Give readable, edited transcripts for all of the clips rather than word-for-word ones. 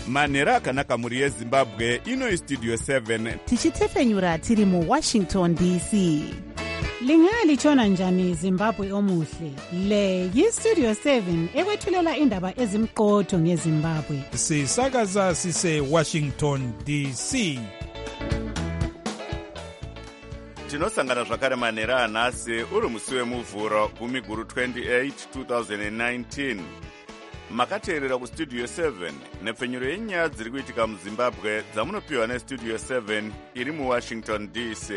manhero akanaka mhuri yezimbabwe. Ino istudio 7 tichitefenyura tiri muwashington dc. Lingalitshona njani Zimbabwe omuhle? Le yistudio 7 ekwethulela indaba ezimqotho ngeZimbabwe. Sisakaza sise Washington DC. tinosangana zvakare manhero anhasi uri musi wemuvhuro 28 2019. makateerera kustudio 7 nepfenyuro yenyaya dziri kuitika muzimbabwe dzamunopiwa nestudio 7 iri muwashington dc.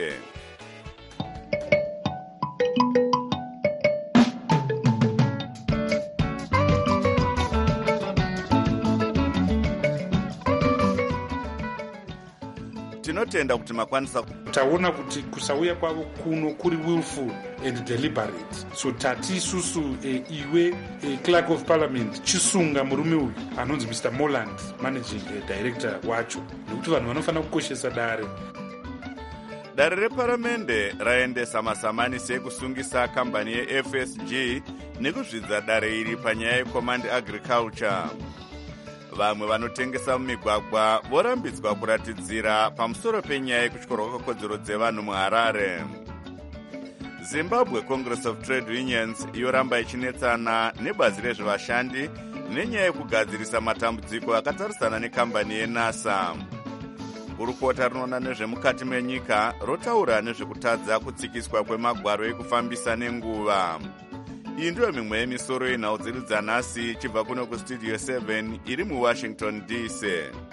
tinotenda kuti makwanisa taona kuti kusauya kwavo kuno kuri willful and deliberate. So tati isusu iwe clerk of parliament chisunga murume uyu anonzi Mr. Moland, managing director wacho, nekuti vanhu vanofanira kukoshesa dare. Dare reparamende raendesa masamanisi ekusungisa kambani yeFSG nekuzvidza dare iri panyaya yecommand agriculture. Vamwe vanotengesa mumigwagwa vorambidzwa kuratidzira pamusoro penyaya yekutyorwa kwekodzero dzevanhu muHarare. Zimbabwe Congress of Trade Unions yoramba ichinetsana nebazi rezvevashandi nenyaya yekugadzirisa matambudziko akatarisana nekambani yeNASA. Gurukota rinoona nezvemukati menyika rotaura nezvekutadza kutsikiswa kwemagwaro ekufambisa nenguva. Iyi ndiyo mimwe yemisoro yenhau dzedu dzanhasi chibva kuno kustudio 7 iri muwashington dc.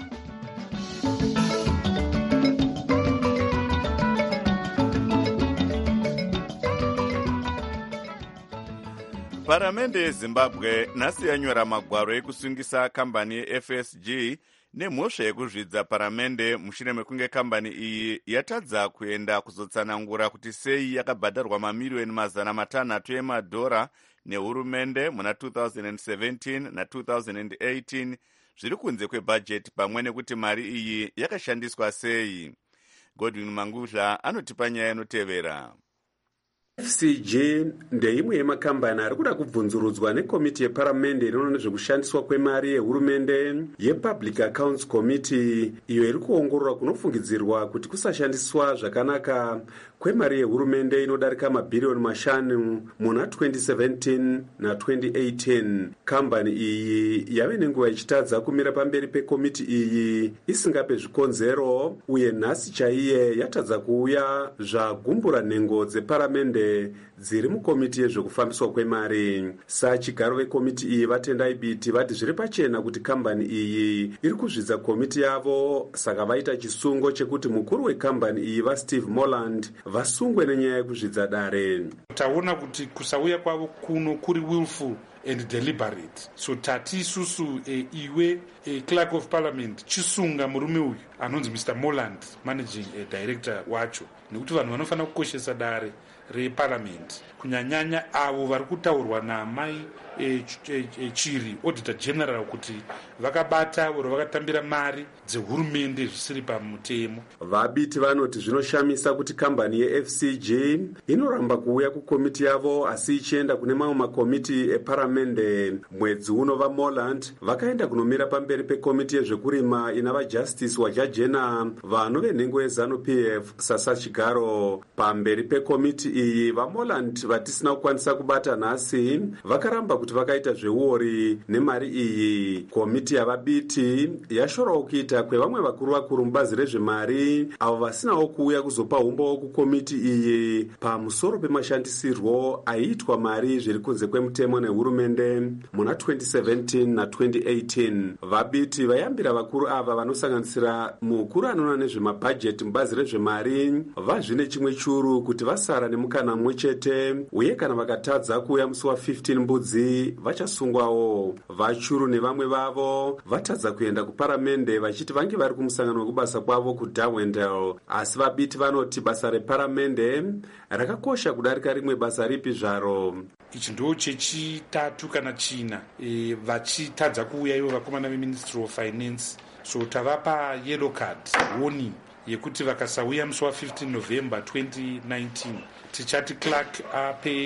Paramende yeZimbabwe nhasi yanyora magwaro ekusungisa kambani yeFSG nemhosva yekuzvidza paramende mushure mekunge kambani iyi yatadza kuenda kuzotsanangura kuti sei yakabhadharwa mamiriyoni 500 emadhora nehurumende muna 2017 na2018 zviri kunze kwebhajeti, pamwe nekuti mari iyi yakashandiswa sei. Godwin Manguzha anotipa nyaya inotevera. FCG ndeimwe yemakambani ari kuda kubvunzurudzwa nekomiti yeparamende inoona nezvekushandiswa kwemari yehurumende yePublic Accounts Committee, iyo iri kuongorora kunofungidzirwa kuti kusashandiswa zvakanaka kwemari yehurumende inodarika mabhiriyoni 5 muna 2017 na2018. Kambani iyi yave nenguva ichitadza kumira pamberi pekomiti iyi isingape zvikonzero, uye nhasi chaiye yatadza kuuya zvagumbura nhengo dzeparamende dziri mukomiti yezvekufambiswa kwemari. Sachigaro vekomiti iyi vatendai biti vati zviri pachena kuti kambani iyi iri kuzvidza komiti yavo, saka vaita chisungo chekuti mukuru wekambani iyi vaSteve Moland vasungwe nenyaya yekuzvidza dare. Taona kuti kusauya kwavo kuno kuri willful and deliberate. So tati isusu iwe clerk of parliament chisunga murume uyu anonzi Mr. Moland, managing director wacho, nekuti vanhu vanofanira kukoshesa dare reparliament, kunyanyanya avo vari kutaurwa namai Chiri, auditor general, kuti vakabata oro vakatambira mari dzehurumende zvisiri pamutemo. Vabiti vanoti zvinoshamisa kuti kambani yeFCG inoramba kuuya kukomiti yavo asi ichienda kune mamwe makomiti eparamende. Mwedzi uno vaMoland vakaenda kunomira pamberi pekomiti yezvekurima ina vaJustice Wajajena, vano venhengo yeZANU-PF Sasachigaro. Pamberi pekomiti iyi vaMoland vatisina kukwanisa kubata nhasi vakaramba kuti vakaita zveuori nemari iyi. Komiti yavabiti yashorawo kuita kwevamwe vakuru mubazi rezvemari avo vasinawo kuuya kuzopa umbo kukomiti iyi pamusoro pemashandisirwo aiitwa mari zviri kunze kwemutemo nehurumende muna 2017 na2018. Vabiti vayambira vakuru ava vanosanganisira mukuru anoona nezvemabhajeti mubazi rezvemari vazvine chimwe churu kuti vasara nemukana mumwe chete, uye kana vakatadza kuuya musi wa15 mbudzi vachasungwawo. Vachuru nevamwe vavo vatadza kuenda kuparamende vachiti vange vari kumusangano wekubasa kwavo kuDarwendale, asi vabiti vanoti basa reparamende rakakosha kudarika rimwe basa ripi zvaro. Ichi ndo chechitatu kana china vachitadza kuuya ivo vakomana veMinistry of Finance. So tavapa yellow card warning yekuti vakasauya musi wa15 November 2019 tichati clerk ape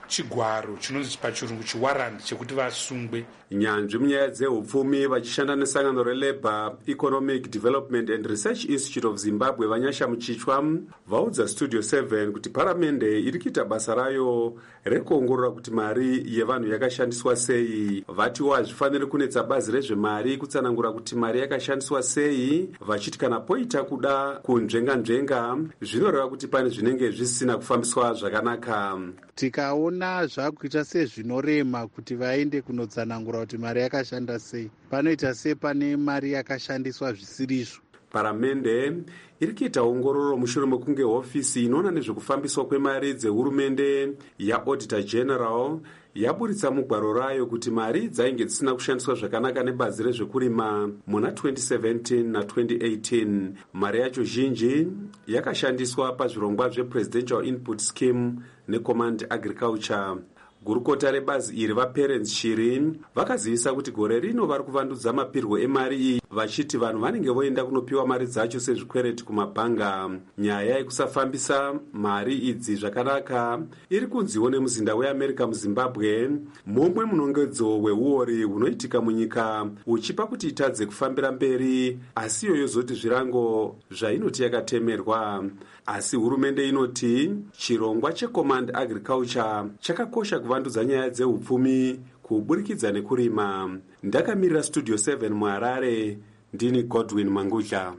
chigwaro chinonzi pachirungu chiwarrant chekuti vasungwe. Nyanzvi munyaya dzehupfumi vachishanda nesangano relabour economic development and research institute of Zimbabwe Vanyasha Muchichwa vaudza Studio 7 kuti paramende iri kuita basa rayo rekuongorora kuti mari yevanhu yakashandiswa sei. Vatiwo hazvifaniri kunetsa bazi rezvemari kutsanangura kuti mari yakashandiswa sei, vachiti kana poita kuda kunzvenga-nzvenga zvinoreva kuti pane zvinenge zvisina kufambiswa zvakanaka. Tikaona zvakuita sezvinorema kuti vaende kunotsanangura kuti mari yakashanda sei, panoita sepane mari yakashandiswa zvisirizvo. Paramende iri kuita ongororo mushure mekunge hofisi inoona nezvekufambiswa kwemari dzehurumende yaauditor general yaburitsa mugwaro rayo kuti mari dzainge dzisina kushandiswa zvakanaka nebazi rezvekurima muna 2017 na2018. Mari yacho zhinji yakashandiswa pazvirongwa zvepresidential input scheme necommand agriculture. Gurukota rebazi iri vaParents Shiri vakazivisa kuti gore rino vari kuvandudza mapirwo emari iyi, vachiti vanhu vanenge voenda kunopiwa mari dzacho sezvikwereti kumabhanga. Nyaya yekusafambisa mari idzi zvakanaka iri kunziwo nemuzinda weAmerica muZimbabwe, momwe munongedzo weuori hunoitika munyika uchipa kuti itadze kufambira mberi, asi iyo yozoti zvirango zvainoti yakatemerwa. Asi hurumende inoti chirongwa checommand agriculture chakakosha kuvandudza nyaya dzehupfumi kuburikidza nekurima. Ndakamirira Studio 7 muHarare, ndini Godwin Mangudla.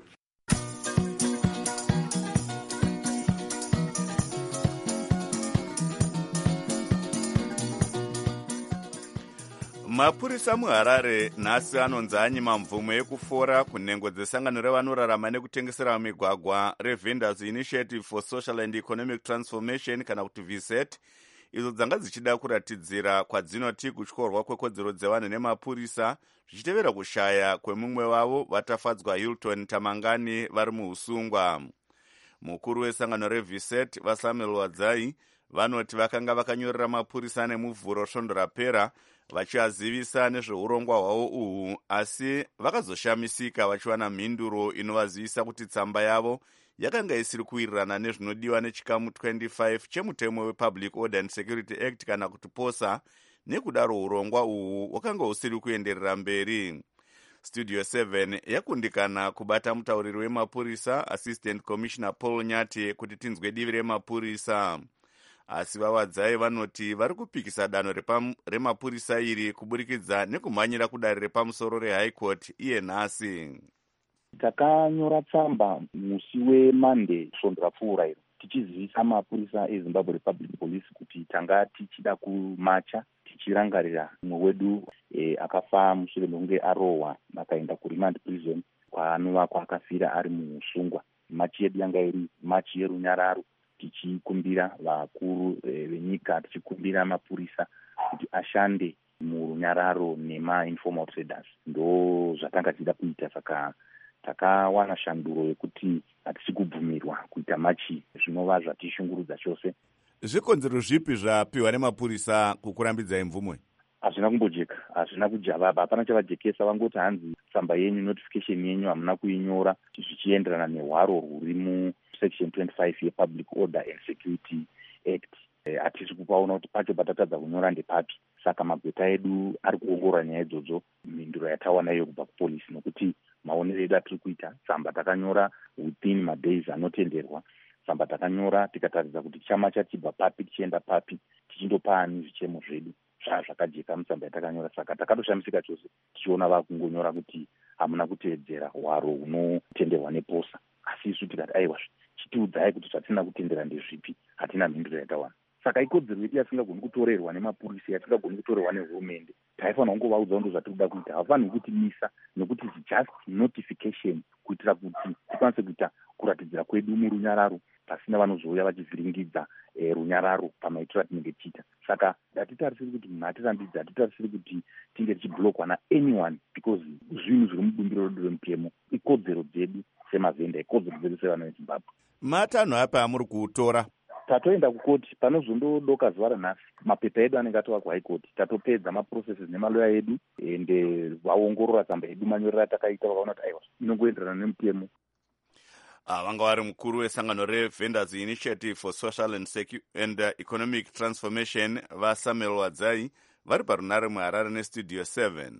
Mapurisa muHarare nhasi anonzi anyima mvumo yekufora kunhengo dzesangano revanorarama nekutengesera migwagwa reVendors Initiative for Social and Economic Transformation kana kuti VSET, idzo dzanga dzichida kuratidzira kwadzinoti kutyorwa kwekodzero dzevanhu nemapurisa zvichitevera kushaya kwemumwe wavo vatafadzwa Hilton Tamangani vari muusungwa. Mukuru wesangano reVSET vaSamuel Wadzai vanoti vakanga vakanyorera mapurisa nemuvhuro svondo rapera vachiazivisa nezveurongwa hwavo uhu, asi vakazoshamisika vachiwana mhinduro inovazivisa kuti tsamba yavo yakanga isiri kuwirirana nezvinodiwa nechikamu 25 chemutemo wePublic Order and Security Act kana kuti POSA, nekudaro urongwa uhu wakanga usiri kuenderera mberi. Studio 7 yakundikana kubata mutauriri wemapurisa Assistant Commissioner Paul Nyati kuti tinzwe divi remapurisa. Asi vaWadzai vanoti vari kupikisa danho remapurisa iri kuburikidza nekumhanyira kudare repamusoro reHigh Court iye nhasi. Takanyora tsamba musi weMonday svondo rapfuura iro tichizivisa mapurisa eZimbabwe Republic Police kuti tanga tichida kumacha tichirangarira mumwe wedu akafa mushure mekunge arohwa akaenda kuRemand Prison kwaanova kwakafira ari muusungwa. Machi yedu yanga iri machi yerunyararo, tichikumbira vakuru venyika, tichikumbira mapurisa kuti ashande murunyararo nemainformal traders. Ndo zvatanga tichida kuita, saka takawana shanduro yekuti hatisi kubvumirwa kuita machi, zvinova zvatishungurudza chose. Zvikonzero zvipi zvapiwa nemapurisa kukurambidzai mvumo? Hazvina kumbojeka, hazvina kujavaba, hapana chavajekesa. Vangoti hanzi tsamba yenyu, notification yenyu hamuna kuinyora zvichienderana nehwaro rwuri musection 25 yePublic Order and Security Act. Hatisi kupaona kuti pacho patatadza kunyora ndepapi. Saka magweta edu ari kuongorora nyaya idzodzo, mhinduro yatawana iyo kubva kupolisi, nokuti maonero edu atiri kuita tsamba takanyora within madays anotenderwa. Tsamba takanyora tikataridza kuti chamacha chibva papi tichienda papi, tichindopa ani zvichemo zvedu. Zvakajeka mutsamba yatakanyora, saka takatoshamisika chose tichiona vakungonyora kuti hamuna kuteedzera hwaro hunotenderwa nePOSA. Asi isu tikati aiwa, chitiudzai kuti zvatina kutendera ndezvipi, hatina mhinduro yatawana. Saka ikodzero yedu yasingagoni kutorerwa nemapurisa, yasingagoni kutorerwa nehurumende. Taifanira kungovaudza ndo zvatiri kuita, havafaniri kutimisa, nokuti just notification kuitira kuti tikwanise kuita kuratidzira kwedu murunyararo pasina vanozouya vachivhiringidza runyararo pamaitiro atinenge tichiita. Saka hatitarisiri kuti munhu atirambidza, hatitarisiri kuti tinge tichiblokwa naanyone, because zvinhu zviri mubumbiro redu remutemo, ikodzero dzedu semavhenda, ikodzero dzedu sevanhu veZimbabwe. Matanho apa amuri kutora? Tatoenda kukoti, panozondodoka zuva ranhasi, mapepa edu anenge atova kuHigh Court. Tatopedza maprocesses nemaloya edu, ende vaongorora tsamba yedu manyorera atakaita, vakaona kuti aiwa inongoenderana nemutemo. vanga vari mukuru wesangano reVendors Initiative for Social and Economic Transformation vaSamuel Wadzai vari parunare muHarare neStudio 7.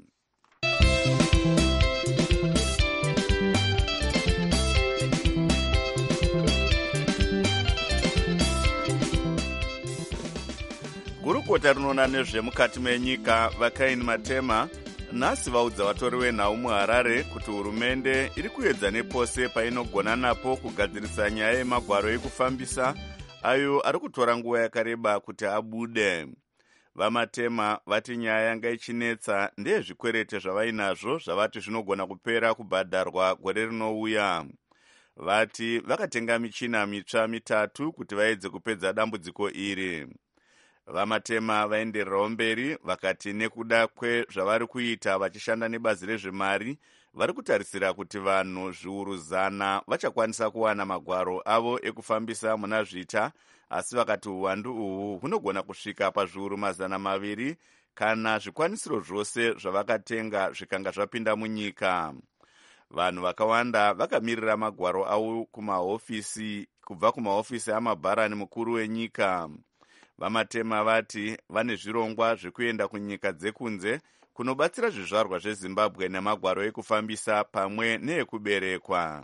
Gurukota rinoona nezvemukati menyika vakaini Matema nhasi vaudza vatori venhau muHarare kuti hurumende iri kuedza nepose painogona napo kugadzirisa nyaya yemagwaro ekufambisa ayo ari kutora nguva yakareba kuti abude. VaMatema vati nyaya yanga ichinetsa ndeyezvikwerete zvavainazvo zvavati zvinogona kupera kubhadharwa gore rinouya. Vati vakatenga michina mitsva 3 kuti vaedze kupedza dambudziko iri. VaMatema vaendererawo mberi vakati nekuda kwezvavari kuita vachishanda nebazi rezvemari vari kutarisira kuti vanhu zviuru 100 vachakwanisa kuwana magwaro avo ekufambisa muna zvita, asi vakati uwandu uhwu hunogona kusvika pazviuru 200 kana zvikwanisiro zvose zvavakatenga zvikanga zvapinda munyika. Vanhu vakawanda vakamirira magwaro avo kubva kumahofisi amabharani mukuru wenyika. VaMatema vati vane zvirongwa zvekuenda kunyika dzekunze kunobatsira zvizvarwa zveZimbabwe nemagwaro ekufambisa pamwe neekuberekwa.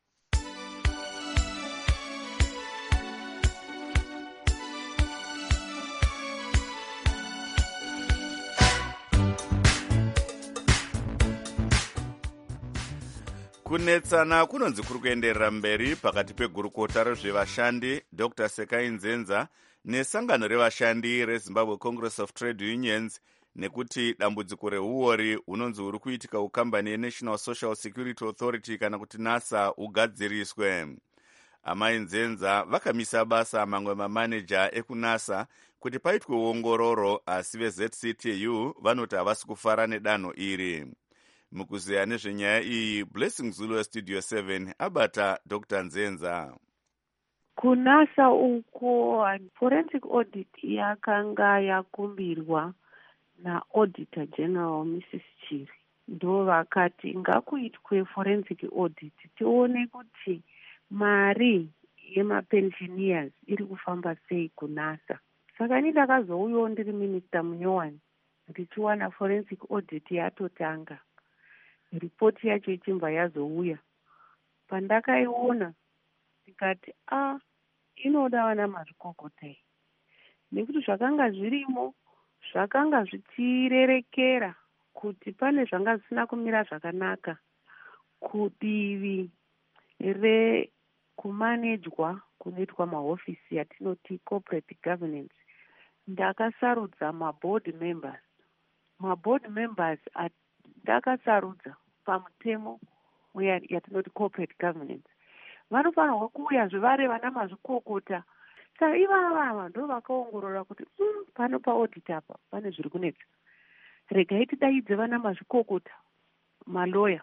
Kunetsana kunonzi kuri kuenderera mberi pakati pegurukota rezvevashandi Dr. Sekai Nzenza nesangano revashandi reZimbabwe Congress of Trade Unions nekuti dambudziko reuori hunonzi huri kuitika kukambani yeNational Social Security Authority kana kuti NASA ugadziriswe. Amai Nzenza vakamisa basa mamwe mamaneja ekunasa kuti paitwe uongororo, asi veZCTU vanoti havasi kufara nedanho iri. Mukuzeya nezvenyaya iyi, Blessing Zulu weStudio 7 abata Dr. Nzenza. Kunasa uko forensic audit yakanga yakumbirwa naAuditor General Mrs. Chiri. Ndo vakati ngakuitwe forensic audit tione kuti mari yemapensioners iri kufamba sei kunasa. Saka ini ndakazouyawo ndiri Minister Munyowani ndichiwana forensic audit yatotanga. Ripoti yacho ichimba yazouya. Pandakaiona ndikati inoda vana mazvikokota nekuti zvakanga zvirimo zvakanga zvichirerekera kuti pane zvanga zvisina kumira zvakanaka kudivi rekumanejwa kunoitwa mahofisi yatinoti corporate governance. Ndakasarudza maboard members ndakasarudza pamutemo yatinoti corporate governance vanofanirwa kuuya zvivare vana mazvikokota. Saka ivava ndo vakaongorora kuti pano paaudit apa pane zviri kunetsa, regai tidaidze vana mazvikokota, maloya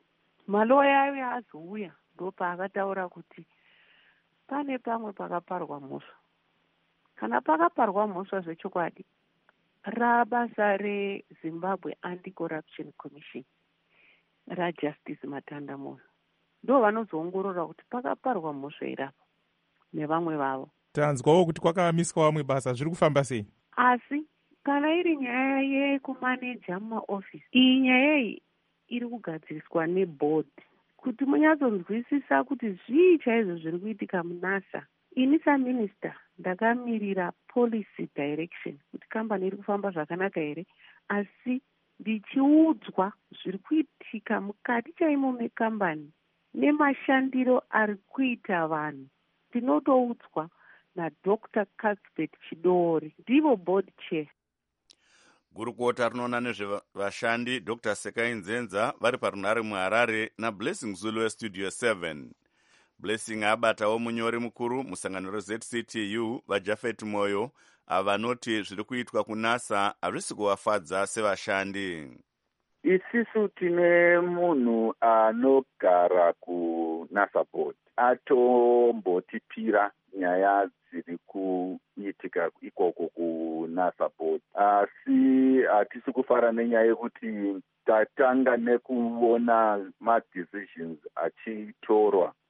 ayo azouya ndo paakataura kuti pane pamwe pakaparwa mhosva. Kana pakaparwa mhosva zvechokwadi, rabasa reZimbabwe Anti-Corruption Commission raJustice Matandamoyo ndo vanozoongorora kuti pakaparwa mhosva irapa nevamwe vavo. Tanzwawo kuti kwakamiswa vamwe basa, zviri kufamba sei? Asi kana iri nyaya yekumaneja mumaofisi, iyi nyaya iyi iri kugadziriswa neboard kuti munyatsonzwisisa kuti zvii chaizvo zviri kuitika munasa. Ini saminister ndakamirira policy direction kuti kambani iri kufamba zvakanaka here, asi ndichiudzwa zviri kuitika mukati chaimo mekambani nemashandiro ari kuita vanhu. Tinotoudzwa naDr. Cuthbert Chidori, ndivo board chair. Gurukota rinoona nezvevashandi Dr. Sekai Nzenza vari parunare muHarare naBlessing Zulu weStudio 7. Blessing abatawo munyori mukuru musangano reZCTU vaJafet Moyo avanoti zviri kuitwa kunasa hazvisi kuvafadza sevashandi. Isisu tine munhu anogara kunasa board atombotipira nyaya dziri kuitika ikoko kunasa board, asi hatisi kufara nenyaya yekuti tatanga nekuona madecisions achitorwa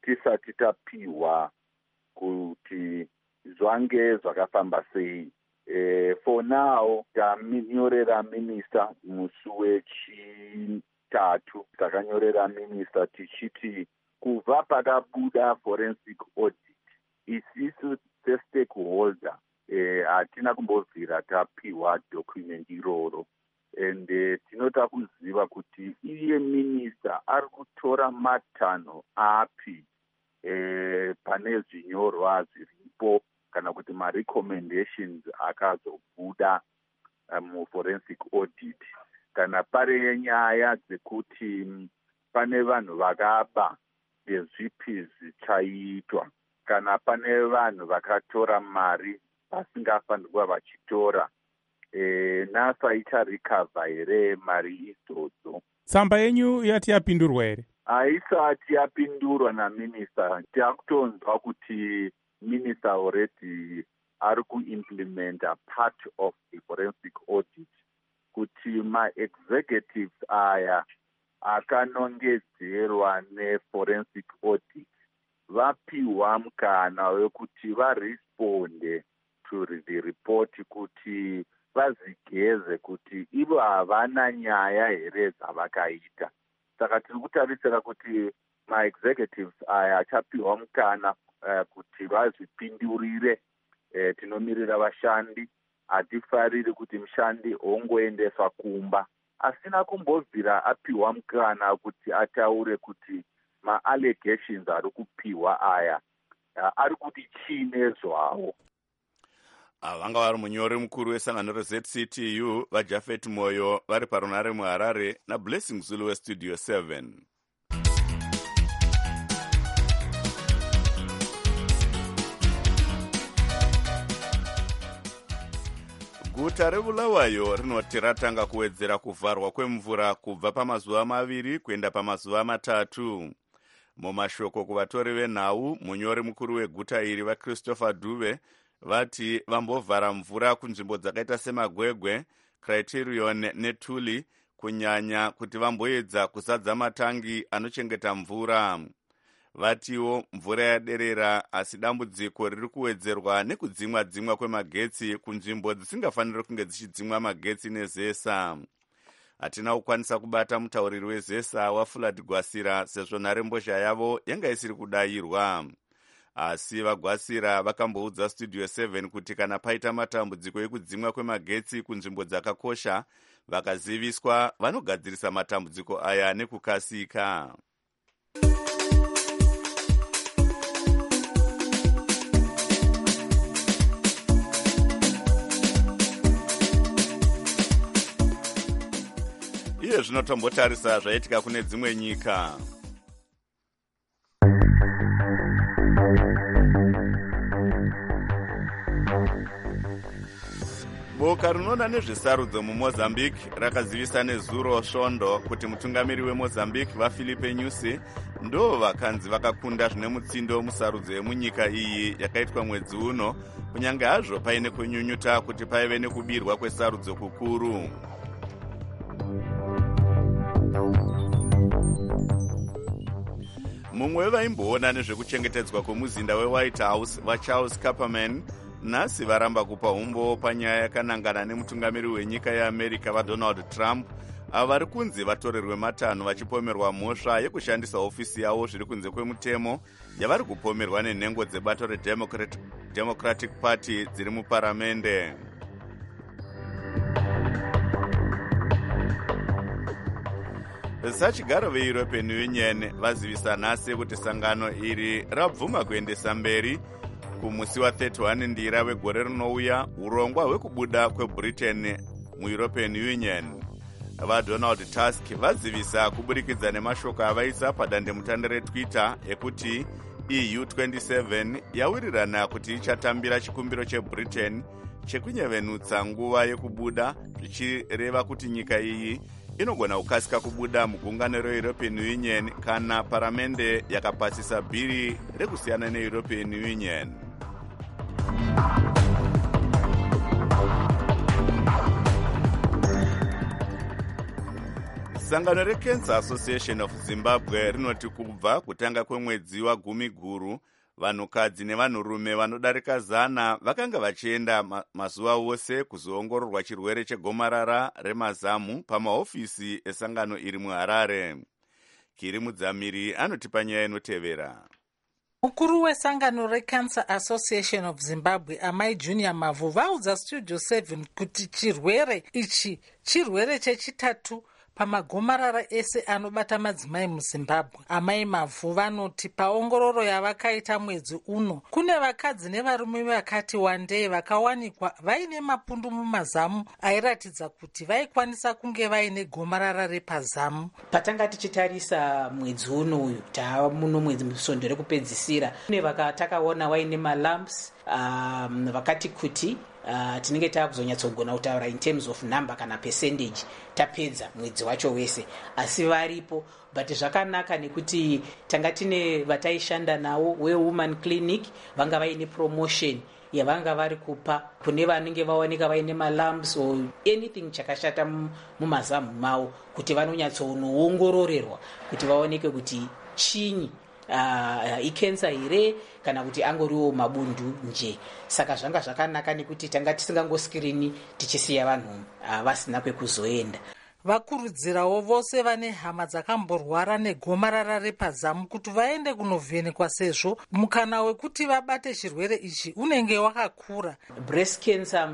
tisati tapiwa kuti zvange zvakafamba sei. For now taminyorera minista musi wechitatu, takanyorera minista tichiti kubva pakabuda forensic audit isisu sestakeholder hatina kumbobvira tapiwa document iroro, and tinota kuziva kuti iye minista ari kutora matanho api pane zvinyorwa zviripo kana kuti ma-recommendations akazobuda muforensic audit, kana pari nyaya dzekuti pane vanhu vakaba nezvipi zvichaitwa, kana pane vanhu vakatora mari vasingafanirwa vachitora, NASA icharikavha here mari idzodzo. Tsamba yenyu yati yapindurwa here? Haisati yapindurwa naminista. Takutonzwa kuti minista already ari kuimplementa part of the forensic audit, kuti ma-executives aya akanongedzerwa neforensic audit vapiwa mukana wekuti varesponde to the report, kuti vazigeze kuti ivo havana nyaya here dzavakaita. Saka tiri kutarisira kuti ma-executives aya achapiwa mukana kuti vazvipindurire. Tinomirira vashandi, hatifariri kuti mushandi ongoendeswa kumba asina kumbobvira apiwa mukana kuti ataure kuti ma-allegations ari kupiwa aya ari kuti chine zvawo. Vanga vari munyori mukuru wesangano reZCTU vaJafet Moyo vari parunare muHarare naBlessing Zulu weStudio 7. Guta reBulawayo rinoti ratanga kuwedzera kuvharwa kwemvura kubva pamazuva 2 kuenda pamazuva 3. Mumashoko kuvatori venhau, munyori mukuru weguta iri vaChristopher Dube vati vambovhara mvura kunzvimbo dzakaita semagwegwe, Criterion neTuli kunyanya kuti vamboedza kuzadza matangi anochengeta mvura. Vatiwo mvura yaderera, asi dambudziko riri kuwedzerwa nekudzimwa kwemagetsi kunzvimbo dzisingafaniri kunge dzichidzimwa magetsi neZESA. Hatina kukwanisa kubata mutauriri weZESA waFulad Gwasira sezvo nharembozha yavo yanga isiri kudayirwa. Asi vaGwasira vakamboudza Studio 7 kuti kana paita matambudziko ekudzimwa kwemagetsi kunzvimbo dzakakosha, vakaziviswa vanogadzirisa matambudziko aya nekukasika. Iye zvinotombotarisa zvaitika kune dzimwe nyika. Boka rinoona nezvesarudzo muMozambique rakazivisa nezuro svondo kuti mutungamiri weMozambique vaFilipe Nyusi ndo vakanzi vakakunda zvine mutsindo musarudzo yemunyika iyi yakaitwa mwedzi uno, kunyange hazvo paine kunyunyuta kuti paive nekubirwa kwesarudzo kukuru. Mumwe wevaimboona nezvekuchengetedzwa kwemuzinda weWhite House vaCharles Kupperman nhasi varamba kupa umbo panyaya yakanangana nemutungamiri wenyika yeAmerica vaDonald Trump, avo vari kunzi vatorerwe matanho vachipomerwa mhosva yekushandisa ofisi yavo zviri kunze kwemutemo yavari kupomerwa nenhengo dzebato reDemocratic Party dziri muparamende. Sachigaro veEuropean Union vazivisa nhasi kuti sangano iri rabvuma kuendesa mberi kumusi wa31 ndira wegore rinouya urongwa hwekubuda kweBritain muEuropean Union. VaDonald Tusk vazivisa kuburikidza nemashoko avaisa padandemutande reTwitter ekuti EU27 yawirirana kuti ichatambira chikumbiro cheBritain chekunyevenutsa nguva yekubuda, zvichireva kuti nyika iyi inogona kukasika kubuda mugungano reEuropean Union kana paramende yakapasisa bhiri rekusiyana neEuropean Union. sangano reCancer Association of Zimbabwe rinoti kubva kutanga kwemwedzi wa10 guru vanhukadzi nevanhurume vanodarika 100 vakanga vachienda mazuva ose kuzoongororwa chirwere chegomarara remazamu pamahofisi esangano iri muHarare. Kiri Mudzamiri anotipa nyaya inotevera. Mukuru wesangano reCancer Association of Zimbabwe Amai Junior Mavu vaudza Studio 7 kuti chirwere ichi chirwere chechitatu pamagomarara ese anobata madzimai muZimbabwe. Amai Mavu vanoti paongororo yavakaita mwedzi uno kune vakadzi nevarume vakati wandei vakawanikwa vaine mapundu mumazamu airatidza kuti vaikwanisa kunge vaine gomarara repazamu. Patanga tichitarisa mwedzi uno uyu taamuno mwedzi musondo rekupedzisira kune vakatakaona vaine malamps vakati kuti tinenge taakuzonyatsogona kutaura in terms of number kana percentage tapedza mwedzi wacho wese, asi varipo. But zvakanaka nekuti tanga tine vataishanda nawo wewoman clinic vanga vaine promotion yavanga vari kupa kune vanenge vaoneka vaine malamps or anything chakashata mumazamu mavo kuti vanonyatsonoongororerwa kuti vaoneke kuti chinyi ikensa here kana kuti angoriwo mabundu nje. Saka zvanga zvakanaka nekuti tanga tisingangoskirini tichisiya vanhu vasina kwekuzoenda. Vakurudzirawo vose vane hama dzakamborwara negomarara repazamu kuti vaende kunovhenekwa sezvo mukana wekuti vabate chirwere ichi unenge wakakura. Breast cancer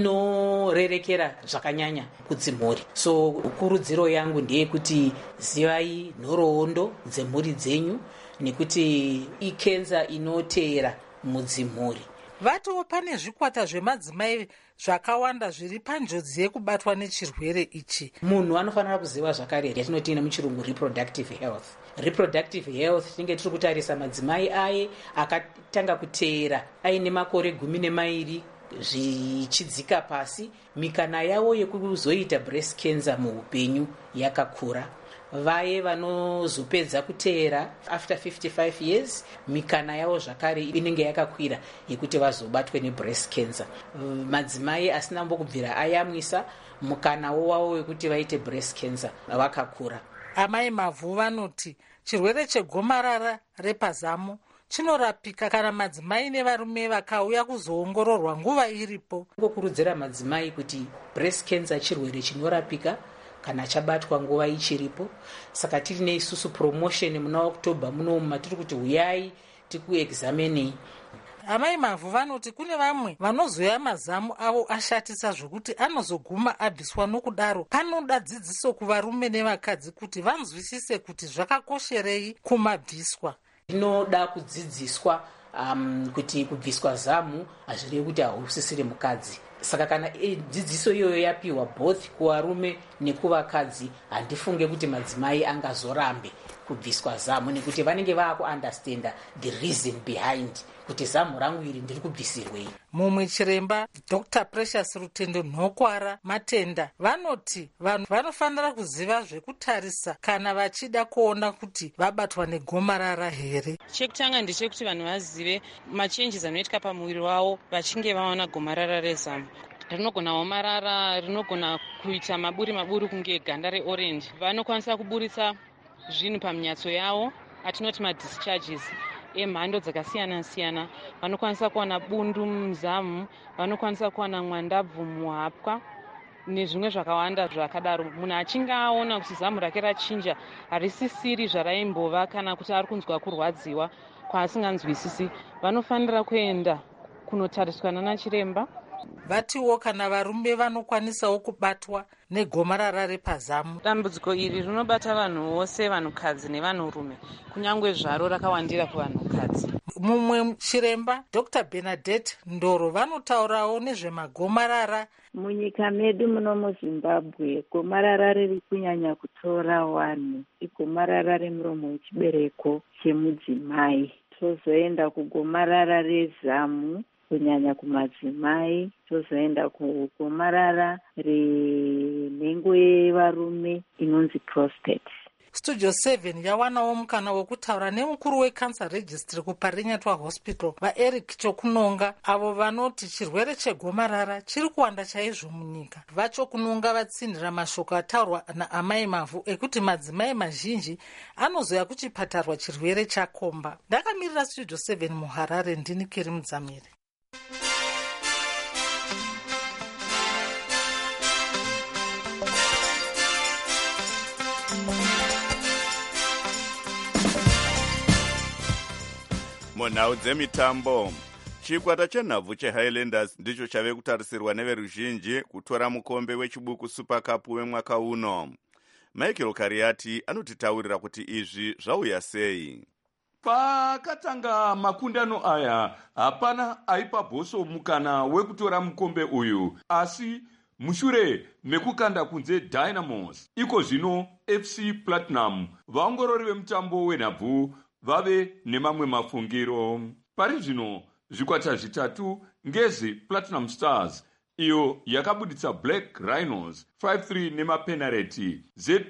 inorerekera zvakanyanya kudzimhuri, so kurudziro yangu ndeyekuti zivai nhoroondo dzemhuri dzenyu nekuti ikenza inoteera mudzimhuri. Vatiwo pane zvikwata zvemadzimai zvakawanda zviri panjodzi yekubatwa nechirwere ichi. Munhu anofanira kuziva zvakare yatinoti nemuchirungu reproductive health. Reproductive health tinenge tiri kutarisa madzimai aye akatanga kuteera aine makore 12 zvichidzika pasi, mikana yavo yekuzoita breast cancer muupenyu yakakura. Vaye vanozopedza kuteera after 55 years mikana yavo zvakare inenge yakakwira yekuti vazobatwe nebreast cancer. Madzimai asina mbokubvira ayamwisa mukanawo wavo wekuti vaite breast cancer vakakura. Amai Mavu vanoti chirwere chegomarara repazamu chinorapika kana madzimai nevarume vakauya kuzoongororwa nguva iripo. Ngokurudzira madzimai kuti breast cancer chirwere chinorapika kana chabatwa nguva ichiripo. Saka tiri neisusu promotion muna October muno matiri kuti uyai tikuexaminei. Amai Mavu vanoti kune vamwe vanozoya mazamu avo ashatisa zvokuti anozoguma abviswa nokudaro. Panoda dzidziso kuvarume nevakadzi kuti vanzwisise kuti zvakakosherei kumabviswa. Inoda kudzidziswa kuti kubviswa zamu hazvirevi kuti hausisiri mukadzi. Saka kana dzidziso iyoyo yapiwa both kuvarume nekuvakadzi, handifunge kuti madzimai angazorambe kubviswa zamu nekuti vanenge vaakuunderstanda the reason behind kuti zamu rangu iri ndiri kubvisirwei. Mumwe chiremba Dr. Precious Rutendo Nhokwara Matenda vanoti vanhu vanofanira kuziva zvekutarisa kana vachida kuona kuti vabatwa negomarara here. Chekutanga ndechekuti vanhu vazive machanges anoitika pamuviri wavo vachinge vaona gomarara rezamu. Rinogona omarara, rinogona kuita maburi kunge ganda reorange. Vanokwanisa kuburitsa zvinhu paminyatso yavo atinoti madischarges emhando dzakasiyana-siyana. Vanokwanisa kuwana bundu muzamu, vanokwanisa kuwana mwandabvu muhapwa nezvimwe zvakawanda zvakadaro. Munhu achinge aona kuti zamu rake rachinja, harisisiri zvaraimbova kana kuti ari kunzwa kurwadziwa kwaasinganzwisisi, vanofanira kuenda kunotariswa nana chiremba. Vatiwo kana varume vanokwanisawo kubatwa negomarara repazamu. Dambudziko iri rinobata vanhu vose, vanhukadzi nevanhurume, kunyange zvaro rakawandira kuvanhukadzi. Mumwe chiremba Dr. Bernadette Ndoro vanotaurawo nezvemagomarara. Munyika medu muno muZimbabwe gomarara riri kunyanya kutora vanhu igomarara remuromo wechibereko chemudzimai. Tozoenda kugomarara rezamu kunyanya kumadzimai, tozoenda kugomarara renhengo yevarume inonzi prostate. studio 7 yawanawo mukana wekutaura nemukuru wecancer registry kuparinyatwa hospital vaeric chokunonga, avo vanoti chirwere chegomarara chiri kuwanda chaizvo munyika. Vachokunonga vatsindira mashoko ataurwa naamai mavhu ekuti madzimai mazhinji anozoya kuchipatarwa chirwere chakomba. Ndakamirira studio 7 muharare, ndini Keri Mudzamiri. Munhau dzemitambo, chikwata chenhabvu cheHighlanders ndicho chave kutarisirwa neveruzhinji kutora mukombe wechibuku Super Cup wemwaka uno. Michael Kariati anotitaurira kuti izvi zvauya sei. Pakatanga makundano aya, hapana aipa Bhoso mukana wekutora mukombe uyu, asi mushure mekukanda kunze Dynamos, iko zvino FC Platinum, vaongorori vemutambo wenhabvu vave nemamwe mafungiro. Pari zvino zvikwata zvitatu ngezi Platinum Stars, iyo yakabuditsa Black Rhinos 5-3 nemapenalty,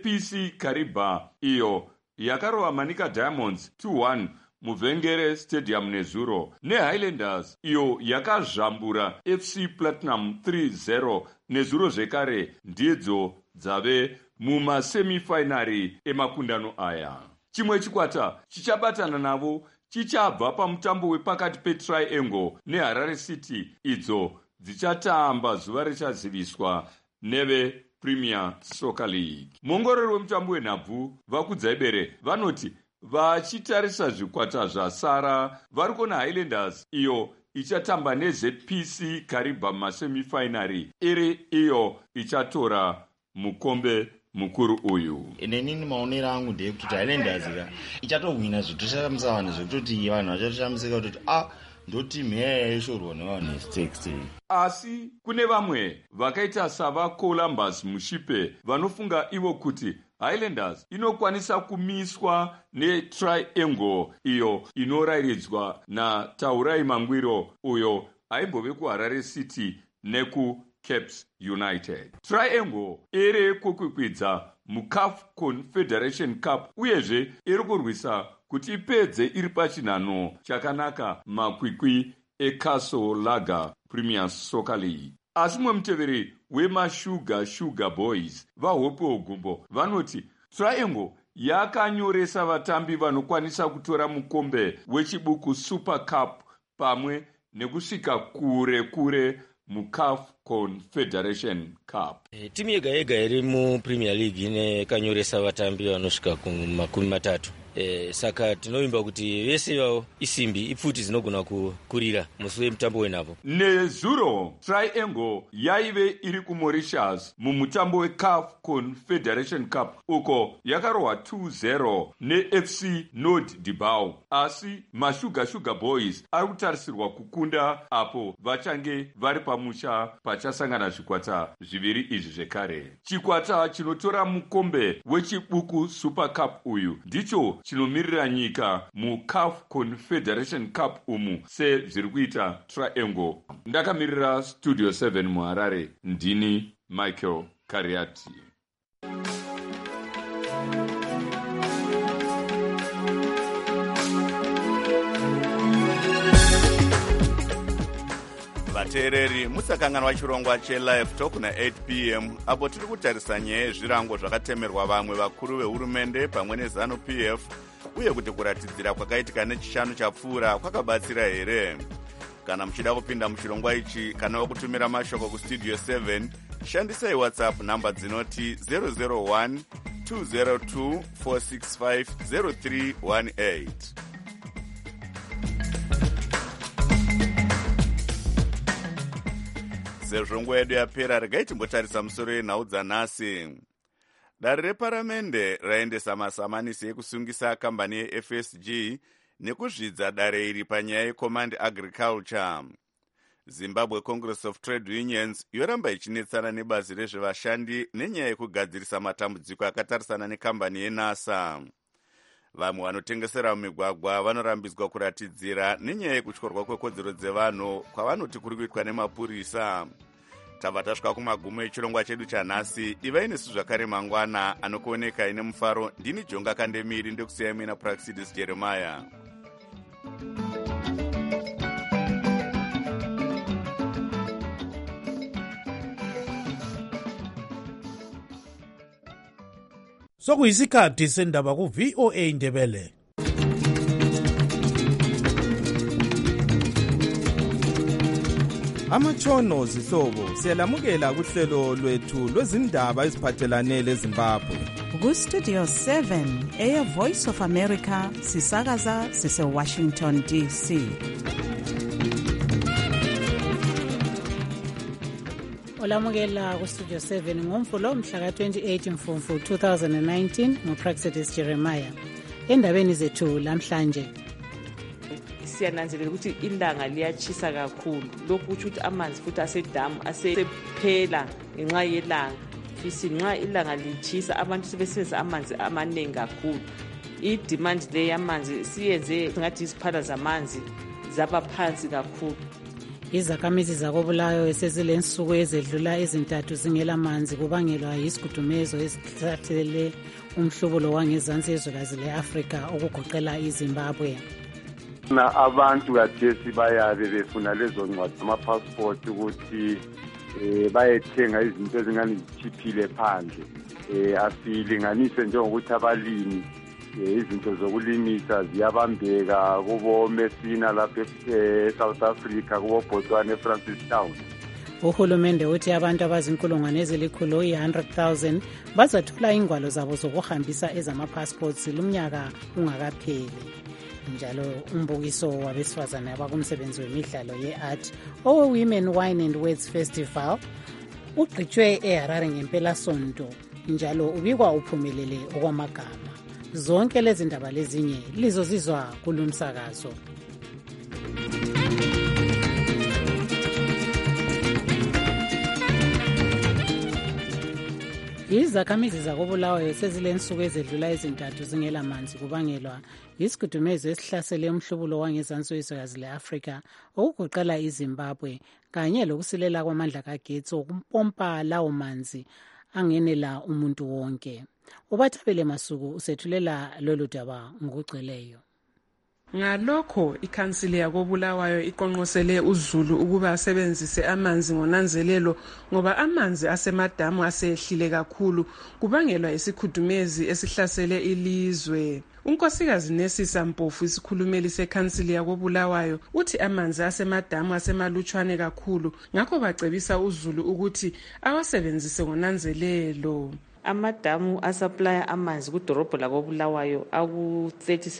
ZPC Kariba, iyo yakarova Manika Diamonds 2-1 muvhengere Stadium nezuro, neHighlanders, iyo yakazvambura FC Platinum 3-0 nezuro zvekare, ndidzo dzave mumasemifinari emakundano aya. Chimwe chikwata chichabatana navo chichabva pamutambo wepakati peTriangle neHarare City, idzo dzichatamba zuva richaziviswa neve Premier Soccer League. Muongorori wemutambo wenhabvu vakudzai vanoti vachitarisa zvikwata zvasara vari kuona Highlanders iyo ichatamba neZPC Kariba masemifinari iri iyo ichatora mukombe mukuru uyu. Neni maonero angu ndeyekuti Highlanders ichatohwina zvitoshamisa zvekutoti vanhu vachatoshamisika kuti ndoti mheya yaishorwa nevanhu Stakes. Asi kune vamwe vakaita sava Columbus Mushipe vanofunga ivo kuti Highlanders inokwanisa kumiswa neTriangle iyo inorayiridzwa naTaurai Mangwiro uyo aimbove kuHarare City nekuCaps United. Triangle iri kukwikwidza muCAF Confederation Cup uyezve iri kurwisa kuti ipedze iri pachinhano chakanaka makwikwi eCastle Lager Premier Soccer League. Asi muteveri weMashuga Boys vaHope Ogumbo vanoti Triangle yakanyoresa vatambi vanokwanisa kutora mukombe wechibuku Super Cup pamwe nekusvika kure muCAF Confederation Cup. Timu yega yega iri muPremier League inekanyoresa vatambi vanosvika ku30. Saka tinoimba kuti vese ivavo isimbi ipfuti dzinogona kukurira musi wemutambo wenhabvu. Nezuro Triangle yaive iri kuMauritius mumutambo weCAF Confederation Cup uko yakarohwa 2-0 neFC Nord Dibau, asi Mashuga Boys ari kutarisirwa kukunda apo vachange vari pamusha pachasangana zvikwata zviviri izvi zvekare. Chikwata chinotora mukombe wechibuku Super Cup uyu ndicho chinomirira nyika muCAF Confederation Cup umu sezviri kuita Triangle. Ndakamirira Studio 7 muHarare, ndini Michael Kariati. vateereri musakanganwa chirongwa chelive talk na8 p.m. apo tiri kutarisa nyaya yezvirango zvakatemerwa vamwe vakuru vehurumende pamwe nezanu pf uye kuti kuratidzira kwakaitika nechishanu chapfuura kwakabatsira here. Kana muchida kupinda muchirongwa ichi kana wakutumira mashoko kustudio 7 shandisai whatsapp namba dzinoti 001 202 465 0318. Sezvo nguva yedu yapera, regai timbotarisa musoro yenhau dzanhasi. Dare reparamende raendesa masamanisi ekusungisa kambani yeFSG nekuzvidza dare iri panyaya yeCommand Agriculture. Zimbabwe Congress of Trade Unions yoramba ichinetsana nebazi rezvevashandi nenyaya yekugadzirisa matambudziko akatarisana nekambani yeNASA. Vamwe vanotengesera mumigwagwa vanorambidzwa kuratidzira nenyaya yekutyorwa kwekodzero dzevanhu kwavanoti kuri kuitwa nemapurisa. tabva tasvika kumagumo echirongwa chedu chanhasi. ivai nesu zvakare mangwana anokuoneka ine mufaro. Ndini Jonga Kandemiri ndekusiyai mina Praxidis Jeremiah. Sokuyisikhathi sendaba ku-VOA Indebele. Amatshono zihlobo siyalamukela kuhlelo lwethu lwezindaba eziphathelane leZimbabwe. Ku-Studio 7 Voice of America sisakaza sise-Washington DC. Olamukela ku-Studio 7 ngomvulo mhla ka-28 Mfumfu 2019 nguPraxidis Jeremiah. Endabeni zethu lamhlanje siyananzelela ukuthi ilanga liyachisa kakhulu. Lokhu kutsho ukuthi amanzi futhi asedamu asephela ngenxa yelanga. Futhi nxa ilanga lichisa abantu sebesebenzisa amanzi amaningi kakhulu. I-demand le yamanzi siyenze ngathi iziphala zamanzi zaba phansi kakhulu. Izakhamizi zakoBulawayo esezilensuku ezedlula ezintathu zingelamanzi kubangelwa yisigudumezo esihlasele umhlobo wangezansi ezwekazi le-Afrika okugoqela iZimbabwe. Abantu kathesi bayabe befuna lezo ncwadi ama-passport ukuthi bayethenga izinto ezingani zithiphile phandle. Asilinganise njengokuthi abalimi izinto zokulimisa ziyabambeka kubo Messina lapha eSouth Africa, kubo Botswana eFrancistown. Uhulumende uthi abantu abazinkulungwane ezilikhulu 100,000 bazathola ingwalo zabo zokuhambisa ezama-passports lumnyaka ungakapheli. Njalo umbukiso wabesifazane abakumsebenzi wemidlalo ye-art owe-Women Wine and Words Festival ugqitshwe eHarare ngempelasonto, njalo ubikwa uphumelele okwamagama. Zonke lezi ndaba lezinye lizozizwa kulumsakazo. Izakhamizi zakoBulawayo sezilensuku ezedlula ezintathu zingelamanzi kubangelwa yisigudumezo esihlasele umhlubulo wangezansi wezwekazi le-Afrika okugoqela iZimbabwe kanye lokusilela kwamandla kagetsi okumpompa lawo manzi angenela umuntu wonke. Ubathabele Masuku usethulela lolu daba ngokugcweleyo. Ngalokho ikhansili yakoBulawayo iqonqosele uZulu ukuba asebenzise amanzi ngonanzelelo ngoba amanzi asemadamu asehlile kakhulu kubangelwa isikhudumezi esihlasele ilizwe. Unkosikazi Nesisa Mpofu, isikhulumeli sekhansili yakoBulawayo, uthi amanzi asemadamu asemalutshwane kakhulu, ngakho bacebisa uZulu ukuthi awasebenzise ngonanzelelo. Amadamu asuplya amanzi kudorobho lakoBulawayo aku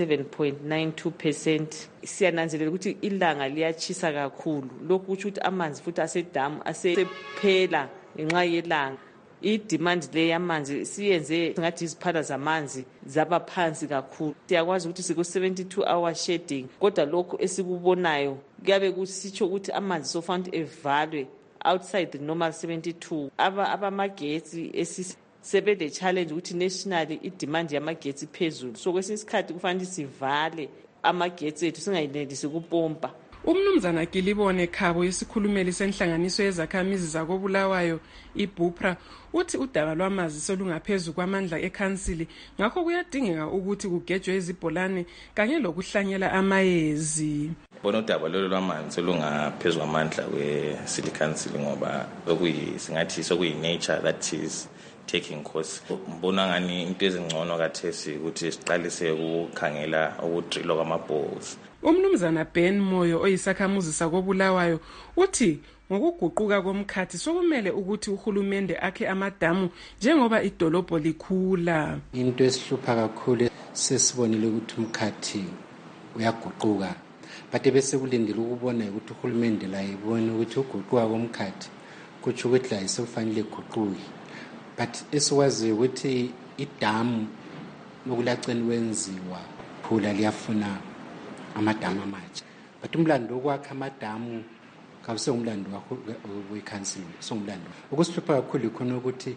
37.92%. Siyananzelela ukuthi ilanga liyachisa kakhulu. Lokhu kutsho ukuthi amanzi futhi asedamu asephela ngenxa yelanga. I-demand le yamanzi siyenze ngathi iziphala zamanzi zaba phansi kakhulu. Siyakwazi ukuthi siku 72 hour shedding, kodwa lokho esikubonayo kuyabe kusitsho ukuthi amanzi sofanele evalwe outside the normal 72. Abamagetsi sebele challenge ukuthi nationally i-demand yamagetsi phezulu, so kwesinye isikhathi kufanele sivale amagetsi ethu singayenelisi kupompa. Umnumzana Gilibone Khabo, isikhulumeli senhlanganiso yezakhamizi zakoBulawayo iBupra, uthi udaba lwamazi solungaphezulu kwamandla ekhansili, ngakho kuyadingeka ukuthi kugejwe izibholane kanye lokuhlanyela amayezi. Bona udaba lolu lwamanzi solungaphezulu kwamandla kwe-city council ngoba singathi sokuyi-nature that is taking course. Mbona ngani into ezingcono kathesi ukuthi siqalise ukukhangela ukudrillwa kwamabholes. Umnumzana Ben Moyo oyisakhamuzi sakoBulawayo uthi ngokuguquka komkhathi sokumele ukuthi uhulumende akhe amadamu njengoba idolobho likhula. Into esihlupha kakhulu sesibonile ukuthi umkhathi uyaguquka, but bese kulindele ukubona ukuthi uhulumende la ibone ukuthi uguquka komkhathi kutsho ukuthi la isofanele guquke. But esiwazi ukuthi idamu lokulaceni wenziwa phula liyafuna amadamu amatsha, but umlando wokwakha amadamu kawusengumlando wekhansili, songumlando. Ukusihlupha kakhulu khona ukuthi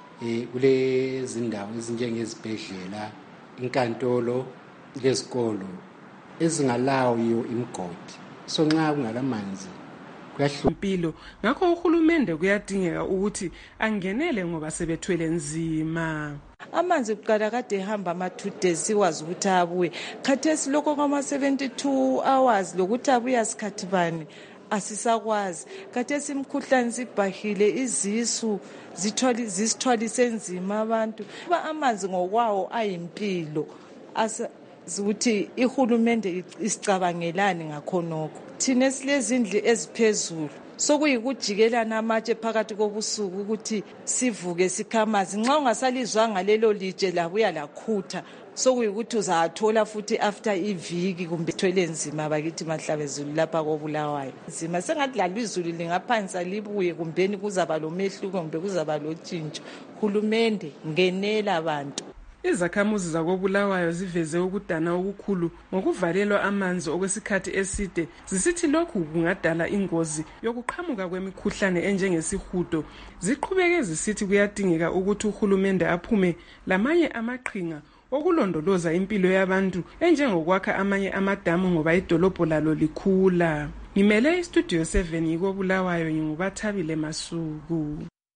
kule zindawo ezinjengezibhedlela, inkantolo, lezikolo ezingalawo imigodi, so nxa kungalamanzi kuyahlupilo. Ngakho uhulumende kuyadingeka ukuthi angenele ngoba sebethwele nzima. Amanzi kuqala kade ehamba ama-2 days siwazi ukuthi abuye. Khathesi lokho kwama-72 hours lokuthi abuye sikhathi bani asisakwazi. Khathesi imikhuhlane sibhahile, izisu zisithwalise nzima abantu. Amanzi ngokwawo ayimpilo. Ukuthi ihulumende isicabangelani ngakhonokho. Thina silezindlu eziphezulu. Sokuyikujikelana amatshe phakathi kobusuku ukuthi sivuke sikhamazi. Nxa ungasalizwanga lelo litshe labuya lakhutha, sokuyikuthi uzathola futhi after iviki kumbe thwele nzima bakithi Mahlabezulu lapha koBulawayo. Nzima sengathi lalwa izulu lingaphansi libuye kumbeni kuzaba lomehluko kumbe kuzaba lotshintsho. Hulumende ngenela abantu. Izakhamuzi zakoBulawayo ziveze ukudana okukhulu ngokuvalelwa amanzi okwesikhathi eside. Zisithi lokhu kungadala ingozi yokuqhamuka kwemikhuhlane enjengesihudo. Ziqhubeke zisithi kuyadingeka ukuthi uhulumende aphume lamanye amaqhinga okulondoloza impilo yabantu enjengokwakha amanye amadamu ngoba idolobho lalo likhula. Ngimele iStudio 7 yikoBulawayo nginguBathabile Masuku.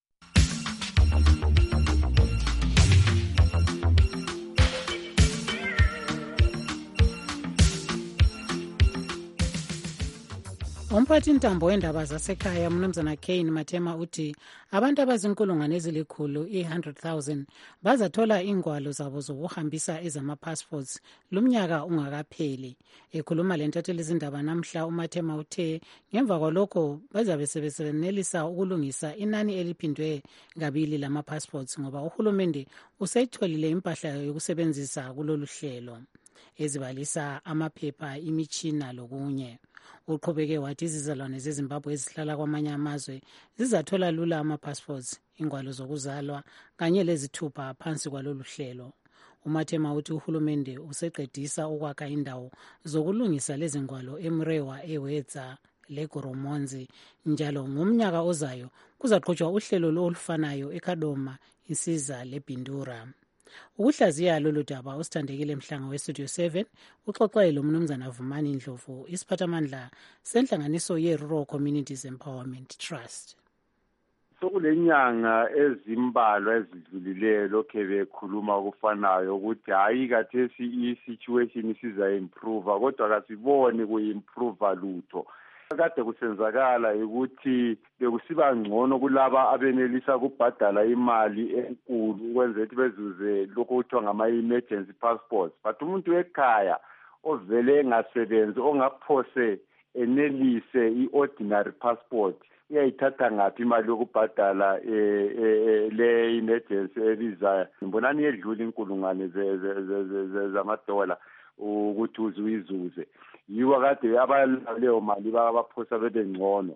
Umphathintambo wendaba zasekhaya Mnumzana Kane Matema uthi abantu abazinkulungwane ezilikhulu 100,000 bazathola ingwalo zabo zokuhambisa ezama-passports lumnyaka ungakapheli. Ekhuluma lentatheli izindaba namhla uMatema uthe ngemva kwalokho bazabe sebesenelisa ukulungisa inani eliphindwe kabili lama-passports ngoba uhulumende useyitholile impahla yokusebenzisa kulolu hlelo ezibalisa amaphepha, imitshina lokunye. Uqhubeke wathi izizalwane zeZimbabwe ezihlala kwamanye amazwe zizathola lula ama-passports, ingwalo zokuzalwa kanye lezithupha phansi kwalolu hlelo. uMathema uthi uhulumende useqedisa ukwakha indawo zokulungisa lezi ngwalo eMrewa, eWedza leGoromonzi njalo ngomnyaka ozayo kuzaqhutshwa uhlelo olufanayo eKadoma, Insiza leBindura. Ukuhlaziya lolu daba usithandekile Mhlanga weStudio 7 uxoxele lo Mnumzana Vumani Ndlovu, isiphathamandla senhlanganiso ye-Rural Communities Empowerment Trust. Sokulenyanga ezimbalwa ezidlulileyo lokho bekhuluma ukufanayo ukuthi hayi kathesi i-situation isiza-improve kodwa kasiboni kuyi-improve lutho. Kade kusenzakala ukuthi bekusiba ngcono kulaba abenelisa ukubhadala imali enkulu ukwenzela ukuthi bezuze lokho kuthiwa ngama-emergency passports. But umuntu wekhaya ovele engasebenzi ongaphose enelise i-ordinary passport uyayithatha ngaphi imali yokubhadala le-emergency ebizayo? Mbonani yedlula inkulungwane zamadola ukuthi uzuyizuze. Yiwa kade abaleyo mali babaphosa bebe ngcono.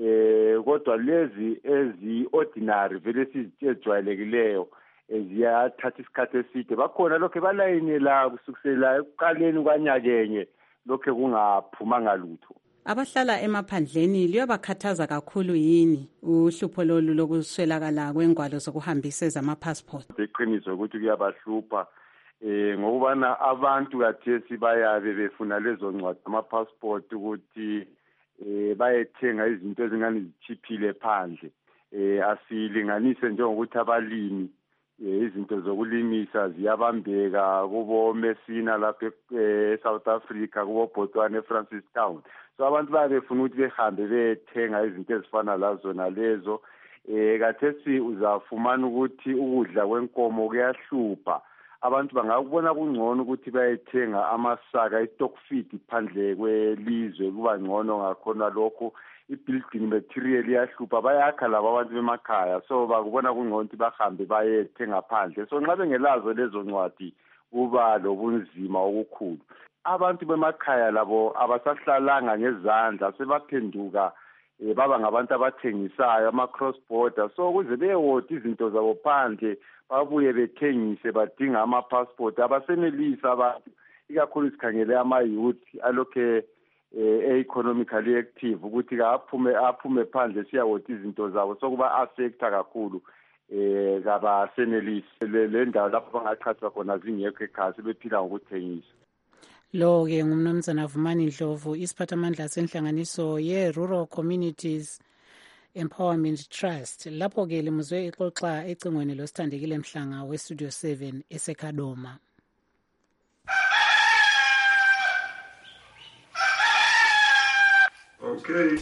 Kodwa lezi ezi-ordinary vele sizijwayelekileyo ziyathatha isikhathi eside. Bakhona lokho balayinela kusukisela ekuqaleni kwanyakenye lokho kungaphumanga lutho. Abahlala emaphandleni liyabakhathaza kakhulu yini uhlupho lolu lokuswelakala kwengwalo zokuhambisa ezama-passport? Iqiniso ukuthi kuyabahlupha ngokubana abantu kathesi bayabe befuna lezo ncwadi ama-passport ukuthi bayethenga izinto ezingani zichiphile phandle. Asilinganise njengokuthi abalimi izinto zokulimisa ziyabambeka kubo Messina lapha eSouth Africa, kubo Botswana eFrancistown. So abantu bayabefuna ukuthi behambe bethenga izinto ezifana lazo nalezo. Kathesi uzafumana ukuthi ukudla kwenkomo kuyahlupha. Abantu bangakubona kungcono ukuthi bayethenga amasaka i-stock feed phandle kwelizwe kuba ngcono ngakhona lokho i-building material iyahlupha bayakha labo abantu bemakhaya, so bakubona kungcono ukuthi bahambe bayethenga phandle. So nxa bengelazo lezo ncwadi kuba lobunzima obukhulu. Abantu bemakhaya labo abasahlalanga ngezandla sebaphenduka baba ngabantu abathengisayo ama-cross border, so kuze beyewota izinto zabo phandle babuye bethengise badinga ama-passport. Abasenelisa abantu ikakhulu sikhangele ama-youth alokhe economically active ukuthi aphume phandle siyawota izinto zabo, sokuba affecta kakhulu kabasenelisi le ndawo lapho bangaqhathwa khona zingekho ekhaya sebephila ngokuthengisa. Lo-ke ngumnumzana Vumani Ndlovu, isiphathamandla senhlanganiso ye-Rural Communities Empowerment Trust. Lapho-ke limuzwe ixoxa ecingweni losithandekile Mhlanga we-Studio 7 eseKadoma. Okay.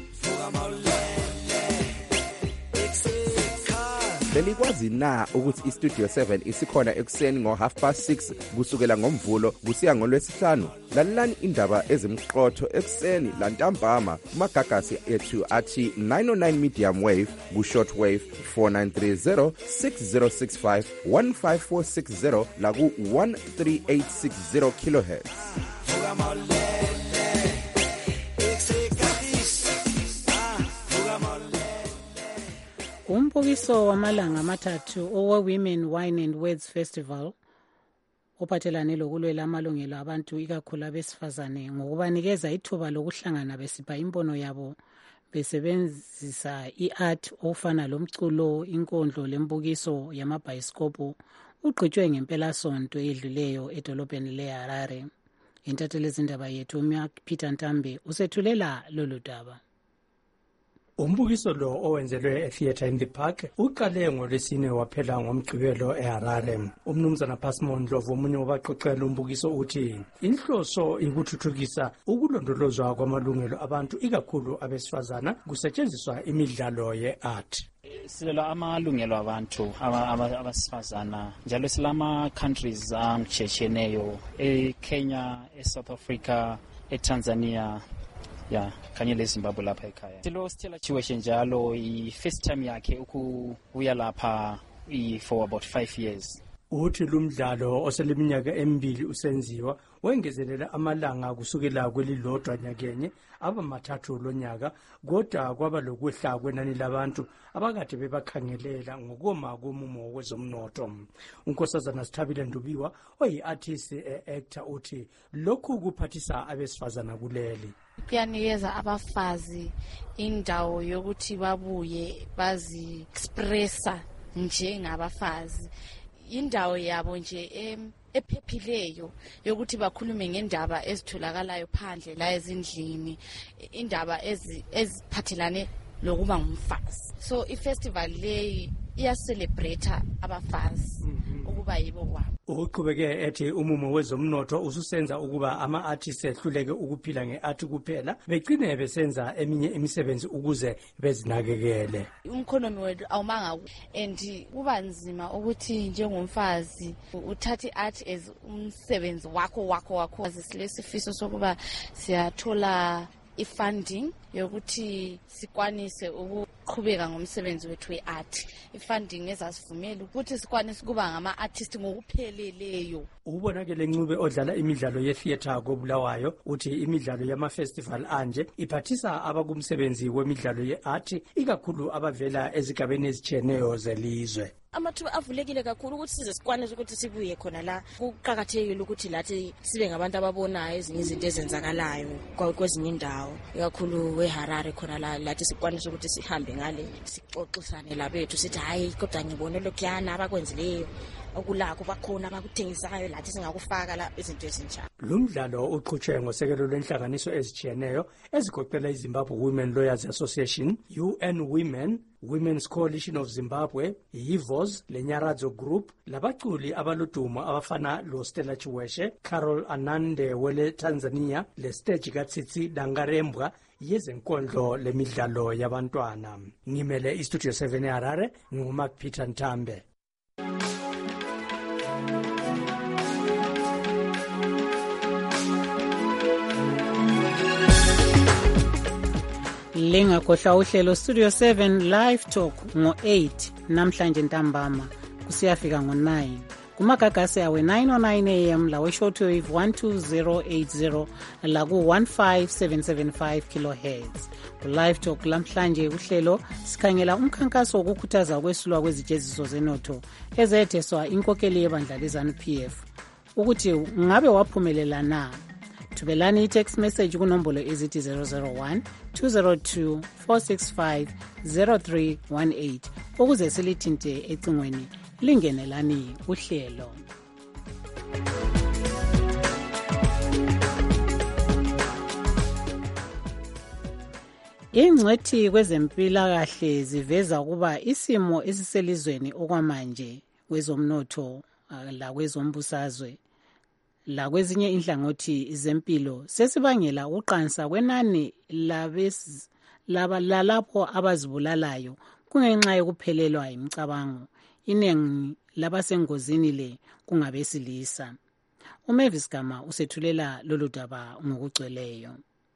Belikwazi na ukuthi iStudio 7 isikhona ekuseni ngo6:30 kusukela ngomvulo kusiya ngolwesihlanu? Lalelani indaba ezimqotho ekuseni lantambama kumagagasi ethu athi 909 medium wave ku-short wave 4930 6065 15460 la ku-13860 kilohertz. Umbukiso wamalanga amathathu owe-Women Wine and Words Festival ophathelane lokulwela amalungelo abantu ikakhulu abesifazane ngokubanikeza ithuba lokuhlangana besipha imbono yabo besebenzisa i-art ofana lomculo, inkondlo lembukiso yamabhayisikobhu ugqitshwe ngempelasonto edluleyo edolobheni leHarare. Intatheli zindaba yethu uMark Peter Ntambe usethulela lolu daba. Umbukiso lo owenzelwe eTheatre in the Park uqale ngolwesine waphela ngomgqibelo eHarare. Umnumzana Phasmon Ndlovu omunye wabaxoxela umbukiso uthi inhloso ikuthuthukisa ukulondolozwa kwamalungelo abantu ikakhulu abesifazana kusetshenziswa imidlalo ye-art. Silela amalungelo abantu abasifazana njalo silama countries angitshecheneyo eKenya, eSouth Africa, eTanzania kanye leZimbabwe lapha ekhaya. Silo Stella Chiweshe njalo i-first time yakhe ukuya lapha for about 5 years. Uthi lumdlalo oseleminyaka emibili usenziwa wengezelela amalanga kusukela kwelilodwa nyakenye abamathathu lonyaka kodwa kwaba lokwehla kwenani labantu abakade bebakhangelela ngokoma komumo wezomnotho. Unkosazana Sithabile Ndubiwa oyi-artist actor uthi lokhu kuphathisa abesifazana kuleli. Kuyanikeza abafazi indawo yokuthi babuye bazi-expressa njengabafazi, indawo yabo nje ephephileyo yokuthi bakhulume ngendaba ezitholakalayo phandle la ezindlini, indaba eziphathelane lokuba ngumfazi. So i-festival leyi iyacelebrate abafazi ukuba yibo wabo. Uqhubeke ethi umumo wezomnotho ususenza ukuba ama-artists ehluleke ukuphila nge-art kuphela begcine besenza eminye imisebenzi ukuze bezinakekele. Umkhonomi wethu awumanga and kuba nzima ukuthi njengomfazi uthathe i-art as umsebenzi wakho. Silesifiso sokuba siyathola i-funding yokuthi sikwanise ukuqhubeka ngomsebenzi wethu we-art. I-funding ezasivumela ukuthi sikwanise kuba ngama-artist ngokupheleleyo. Ubonakele Ncube odlala imidlalo ye-theatre koBulawayo uthi imidlalo yama-festival anje iphathisa abakumsebenzi wemidlalo ye-art ikakhulu abavela ezigabeni ezitshiyeneyo zelizwe. Amathuba avulekile kakhulu ukuthi size sikwanise ukuthi sibuye khona la. Kuqhakathekile ukuthi lathi sibe ngabantu ababonayo ezinye izinto ezenzakalayo kwezinye indawo ikakhulu eHarare khona la lathi sikwanise ukuthi sihambe ngale sixoxisane labethu sithi hayi kodwa ngibone lokhuyana abakwenzileyo okulakho bakhona abakuthengisayo lathi singakufaka la izinto ezinjalo. Lumdlalo uqhutshwe ngosekelo lwenhlanganiso ezitshiyeneyo ezigoqela iZimbabwe Women Lawyers Association, UN Women, Women's Coalition of Zimbabwe, YIVOS, leNyaradzo Group, labaculi abaludumo abafana lo Stella Chiweshe, Carol Anande wele Tanzania, le stage kaTsitsi Dangarembwa yezenkondlo lemidlalo yabantwana. Ngimele iStudio 7 eHarare, nguMark Peter Ntambe. Lingakhohlwa uhlelo Studio 7 Live Talk ngo-8 namhlanje ntambama kusiyafika ngo-9 kumagagasi awe 909 AM lawe shortwave 12080 la ku-15775 kilohertz. Ku-Live Talk lamhlanje uhlelo sikhangela umkhankaso wokukhuthaza ukwesulwa kwezijeziso zenotho ezetheswa inkokeli yebandla leZANU-PF ukuthi ngabe waphumelela na. Thubelani i-text message kunombolo ezithi 001 202 465 0318 ukuze silithinte ecingweni lingenelani uhlelo. Ingcwethi kwezempilakahle ziveza ukuba isimo esiselizweni okwamanje kwezomnotho lakwezombusazwe lakwezinye inhlangothi zempilo sesibangela uqansa kwenani lalapho abazibulalayo kungenxa yokuphelelwa imicabango. Inengi labasengozini le kungabesilisa. uMavis Gama usethulela lolu daba ngokugcweleyo.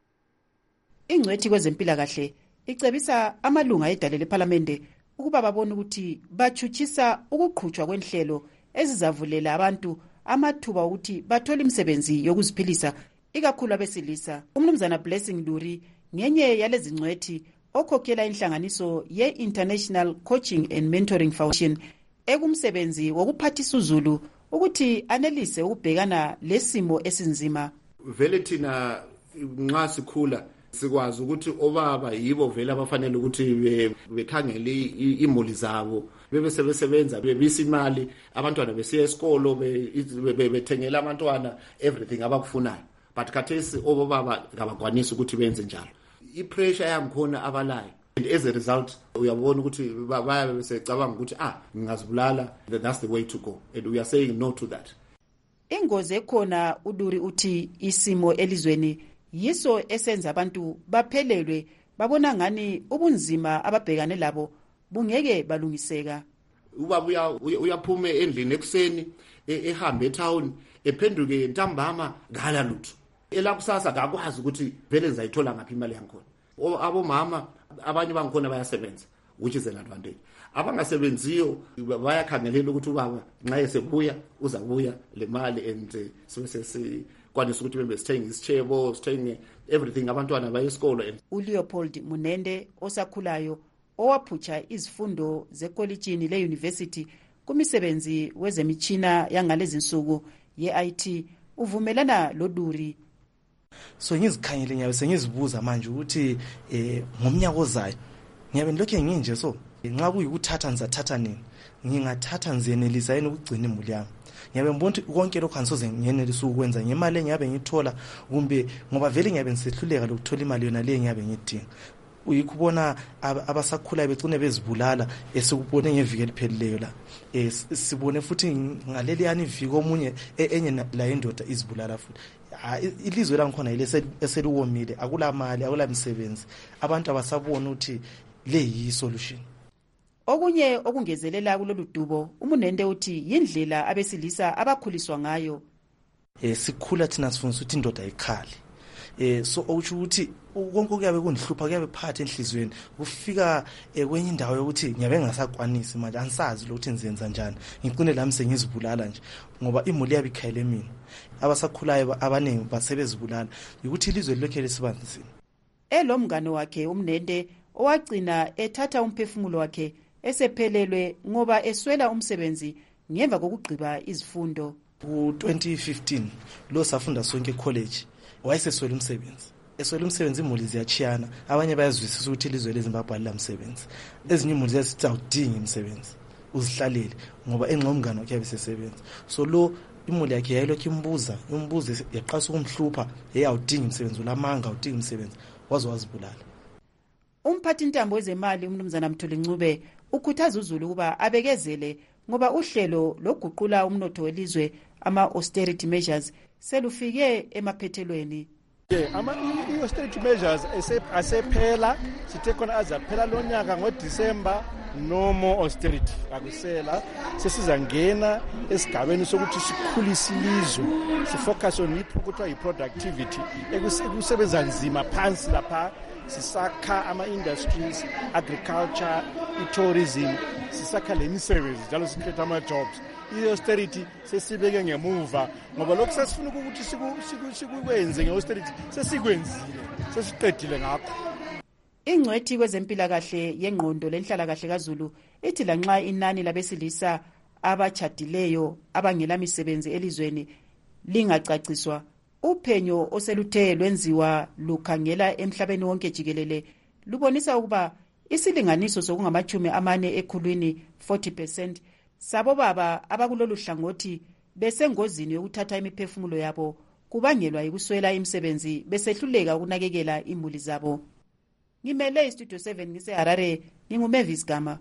Ingcwethi kwezempilakahle icebisa amalunga edale lephalamende ukuba babone ukuthi bachutshisa ukuqhutshwa kwenhlelo ezizavulela abantu amathuba ukuthi bathole imisebenzi yokuziphilisa ikakhulu abesilisa. Umnumzana Blessing Luri ngenye yalezi ngcwethi okhokhela inhlanganiso ye-International Coaching and Mentoring Foundation ekumsebenzi wokuphathisa uzulu ukuthi anelise ukubhekana lesimo esinzima. Vele thina nxa sikhula sikwazi ukuthi obaba yibo vele abafanele ukuthi bekhangele imuli zabo, bebe sebesebenza, bebisa imali, abantwana besiya esikolo, bethengela abantwana everything abakufunayo. But khathesi obaba ngabakwanisa ukuthi benze njalo. I-pressure yangikhona abalayo. And as a result, uyabona ukuthi bayabe besecabanga ukuthi ngingazibulala, that's the way to go. And we are saying no to that. Ingozi ekhona uDuri uthi isimo elizweni yiso esenza abantu baphelelwe babona ngani ubunzima ababhekane labo bungeke balungiseka. Ubaba uyaphuma endlini ekuseni ehambe etown ephenduke ntambama ngala lutho. Elakusasa akakwazi ukuthi vele ngizayithola ngaphi imali yangikhona. Abomama abanye bangikhona bayasebenza, which is an advantage. Abangasebenziyo bayakhangelela ukuthi ubaba nxa esebuya uzabuya le mali and kwanisa ukuthi bembe sithenge isitshebo, sithenge everything, abantwana baye esikolo. uLeopold Munende osakhulayo owaphutsha izifundo zekolitshini le-university kumisebenzi wezemitshina yangalezi nsuku ye-IT uvumelana loDuri. So ngizikhanyele ngiyabe sengizibuza manje ukuthi ngomnyaka ozayo ngiyabe lokho nginje so nxa kuyikuthatha ngizathatha nini, ngingathatha ngizenelisa yini ukugcina imuli yami. Ngiyabe ngibona ukuthi konke lokho angisoze ngiyenelisa ukwenza ngemali engiyabe ngithola, kumbe ngoba vele ngiyabe ngisehluleka lokuthola imali yona le ngiyabe ngidinga. Uyikubona abasakhulayo begcine bezibulala esikubone ngeviki eliphelileyo la. Sibone futhi ngaleli yani iviki omunye enye la indoda izibulala futhi. Ilizwe langikhona ile eseliwomile, akula mali, akula misebenzi, abantu abasabona ukuthi le yi solution. Okunye okungezelela kulolu dubo uMunende uthi yindlela abesilisa abakhuliswa ngayo. Sikhula thina sifundisa ukuthi indoda ayikhali. So uthi ukuthi konke kuyabe kundihlupha, kuyabe phakathi enhlizweni, kufika kwenye indawo yokuthi ngiyabe ngasakwanisi manje, angisazi ukuthi ngizenza njani, ngicine lami sengizibulala nje ngoba imuli yabe ikhayele mina. Abasakhulayo abaningi basebezibulala ukuthi ilizwe lokho lesibanzima. Elomngane wakhe uMnende owagcina ethatha umphefumulo wakhe esephelelwe ngoba eswela umsebenzi ngemva kokugqiba izifundo. Ku-2015 lo safunda sonke college wayeseswela umsebenzi. Eswela umsebenzi imuli ziyachiyana, abanye bayazwisisa ukuthi ilizwe leZimbabwe alilamisebenzi. Ezinye imuli ziyasithi awudingi umsebenzi, uzihlalele ngoba engqomngane wakhe yabesesebenza. So lo imuli yakhe yayilokhu imbuza yaqasa ukumhlupha, awudingi umsebenzi, ulamanga, awudingi umsebenzi, waze wazibulala. Umphathi intambo wezemali uMnumzana Mthuli Ncube ukhuthaza uzulu ukuba abekezele ngoba uhlelo loguqula umnotho welizwe ama-austerity measures selufike emaphethelweni. Ama-austerity measures asephela, sithe khona azaphela lo nyaka ngoDisemba. No more austerity, akusela. Sesizangena esigabeni sokuthi sikhulise ilizwe, sifocus on ukuthi yi-productivity, ekusebenza nzima phansi lapha. Sisakha ama-industries, agriculture, i-tourism, sisakha le misebenzi njalo sikhetha ama-jobs. I-austerity sesibeke ngemuva ngoba lokhu sesifuna ukuthi sikwenze nge-austerity sesikwenzile, sesiqedile ngakho. Ingcwethi kwezempilakahle yengqondo lenhlalakahle kaZulu ithi lanxa inani labesilisa abachadileyo abangela misebenzi elizweni lingacaciswa, uphenyo oseluthe lwenziwa lukhangela emhlabeni wonke jikelele lubonisa ukuba isilinganiso sokungamachumi ekhulwini 40% sabo baba abakulolu hlangothi besengozini yokuthatha imiphefumulo yabo kubangelwa yikuswela imisebenzi besehluleka ukunakekela imuli zabo. ngimele istudio 7 ngiseharare ngingumavis gama.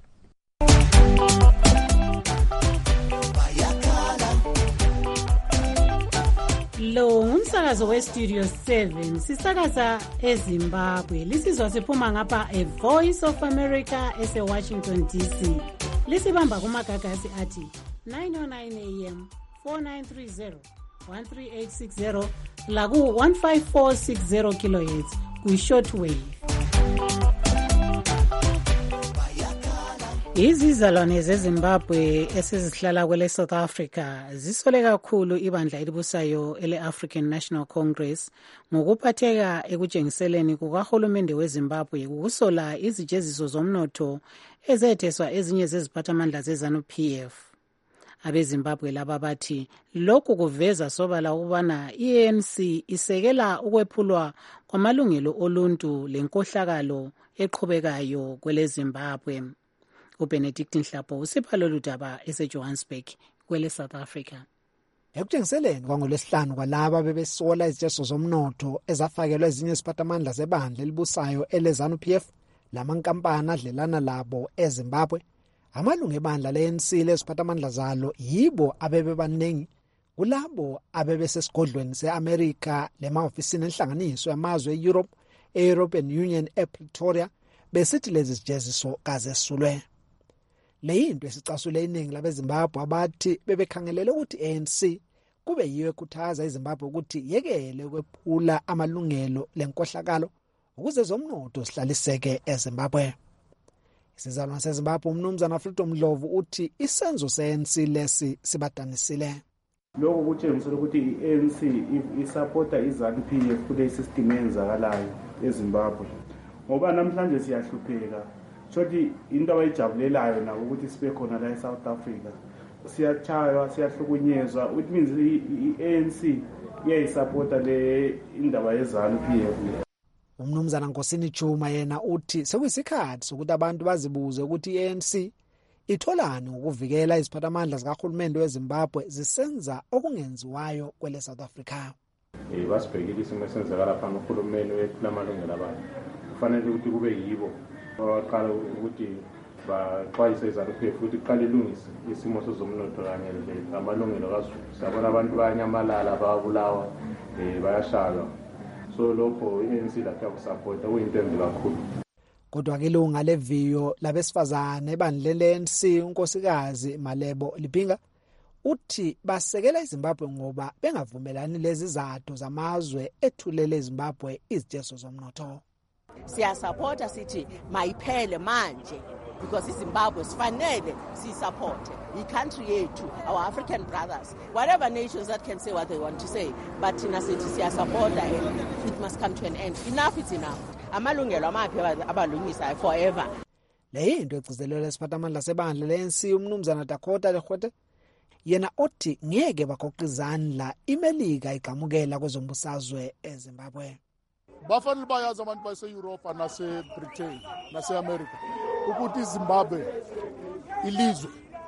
Lo ngumsakazo westudio 7 sisakaza eZimbabwe. Lisizwa siphuma ngapha eVoice of America eseWashington DC. Lisibamba kumagagasi athi 909 AM 4930 13860 laku 15460 kHz ku-shortwave. Izizalwane zeZimbabwe esizihlala kwele South Africa zisole kakhulu ibandla elibusayo ele-African National Congress ngokuphatheka ekutshengiseleni kukahulumende weZimbabwe ukusola izijeziso zomnotho ezetheswa ezinye zeziphathamandla zeZANU-PF. AbeZimbabwe laba bathi lokhu kuveza sobala ukubana i-ANC isekela ukwephulwa kwamalungelo oluntu lenkohlakalo eqhubekayo kwele Zimbabwe. uBenedict Nhlapho usipha lolu daba eseJohannesburg kwele South Africa. Ekutshengiseleni kwangolwesihlanu kwalaba bebesola izijeziso zomnotho ezafakelwa ezinye iziphathamandla zebandla elibusayo ele-ZANU-PF lamankampani adlelana labo eZimbabwe, amalungu ebandla le-ANC leziphathamandla zalo yibo abebebaningi kulabo abebesesigodlweni se-Amerika lemahofisini enhlanganiso yamazwe e-Europe, e-European Union ePretoria besithi lezi zijeziso kazesulwe. Le yinto esicasule iningi labeZimbabwe abathi bebekhangelele ukuthi ANC kube yiyo ekhuthaza iZimbabwe ukuthi yekele ukwephula amalungelo lenkohlakalo ukuze zomnotho sihlaliseke eZimbabwe. Isizalwane seZimbabwe umnumzana Freedom Ndlovu uthi isenzo se-ANC lesi sibadanisile. Lokho kutshengisela ukuthi i-ANC isupporta iZANU-PF kule system eyenzakalayo eZimbabwe. Ngoba namhlanje siyahlupheka. Shothi into abayijabulelayo nabo ukuthi sibe khona la eSouth Africa. Siyachaywa, siyahlukunyezwa, which means i-ANC iyayisupporta le indaba yeZANU-PF. Umnumzana Nkosini Chuma yena uthi sekuyisikhathi sokuthi abantu bazibuze ukuthi i-ANC itholani ukuvikela iziphathamandla zikahulumende weZimbabwe zisenza okungenziwayo kwele South Africa. Basibhekile isimo esenzakala phana uhulumeni wephula amalungelo abantu. Kufanele ukuthi kube yibo abaqala ukuthi baxwayise iZANU-PF ukuthi iqale ilungise isimo sezomnotho kanye namalungelo kaZulu. Sabona abantu bayanyamalala, babulawa, bayashaywa. So lokho i-ANC lapha kusapota kuyinto embi kakhulu. Kodwa ke ilunga leviyo labesifazane ebandleni le-ANC unkosikazi Malebo Lipinga uthi basekela iZimbabwe ngoba bengavumelani lezi zathu zamazwe ethulele iZimbabwe izijeziso zomnotho. Siyasupporta sithi mayiphele manje because iZimbabwe sifanele siyisupport i-country yethu, our African brothers, whatever nations that can say what they want to say, but thina sithi siyasupporta and it must come to an end. Enough is enough. Amalungelo amaphi abalungisa forever. Le yinto egcizelelwe lesiphathamandla sebandla le-ANC umnumzana Dakota Legwete yena othi ngeke bagoqa izandla iMelika igamukela kwezombusazwe eZimbabwe. Bafanele bayazi abantu base-Europe nase-Britain nase-America ukuthi iZimbabwe ilizwe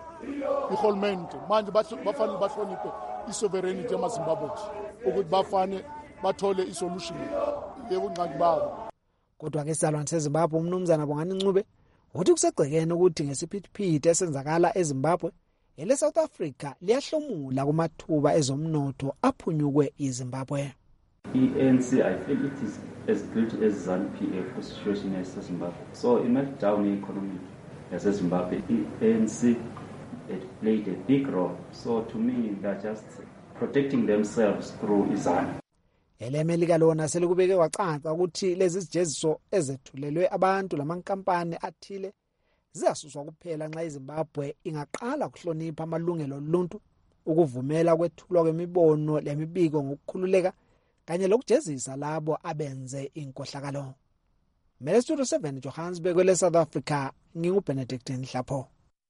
ihulumende manje bafanele bahloniphe isovereignty yamaZimbabwe ukuthi bafane bathole isolution yebungqangi babo. Kodwa ke isizalwane seZimbabwe umnumzana Bongani Ncube uthi kusegcekene ukuthi ngesiphithiphithi esenzakala eZimbabwe ele-South Africa liyahlomula kumathuba ezomnotho aphunyukwe iZimbabwe. ANC, I feel it is as good as ZANU-PF for situation as Zimbabwe. So in meltdown the economy as Zimbabwe, ANC it played a big role. So to me, they're just protecting themselves through ZANU. Ele-Melika lona selikubeke kwacanca ukuthi lezi zijeziso ezethulelwe abantu lamankampani athile ziyasuswa kuphela nxa iZimbabwe ingaqala kuhlonipha amalungelo oluntu, ukuvumela kwethulwa kwemibono lemibiko ngokukhululeka kanye lokujezisa labo abenze inkohlakalo. Mele Studio 7 Johannesburg kwele South Africa nginguBenedict Nhlapho.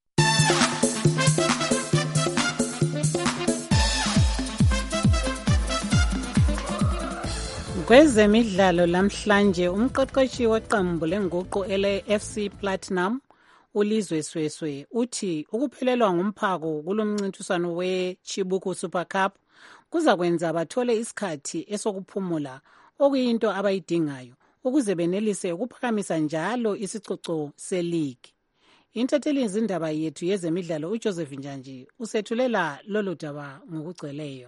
Kwezemidlalo lamhlanje umqeqeshi weqembu lenguqu ele-FC Platinum uLizwe Sweswe uthi ukuphelelwa ngumphako kulomncintiswano weChibuku Super Cup kuza kwenza bathole isikhathi esokuphumula okuyinto abayidingayo ukuze benelise ukuphakamisa njalo isicoco seligi. Intatheli yezindaba yethu yezemidlalo uJoseph Njanji usethulela lolu daba ngokugcweleyo.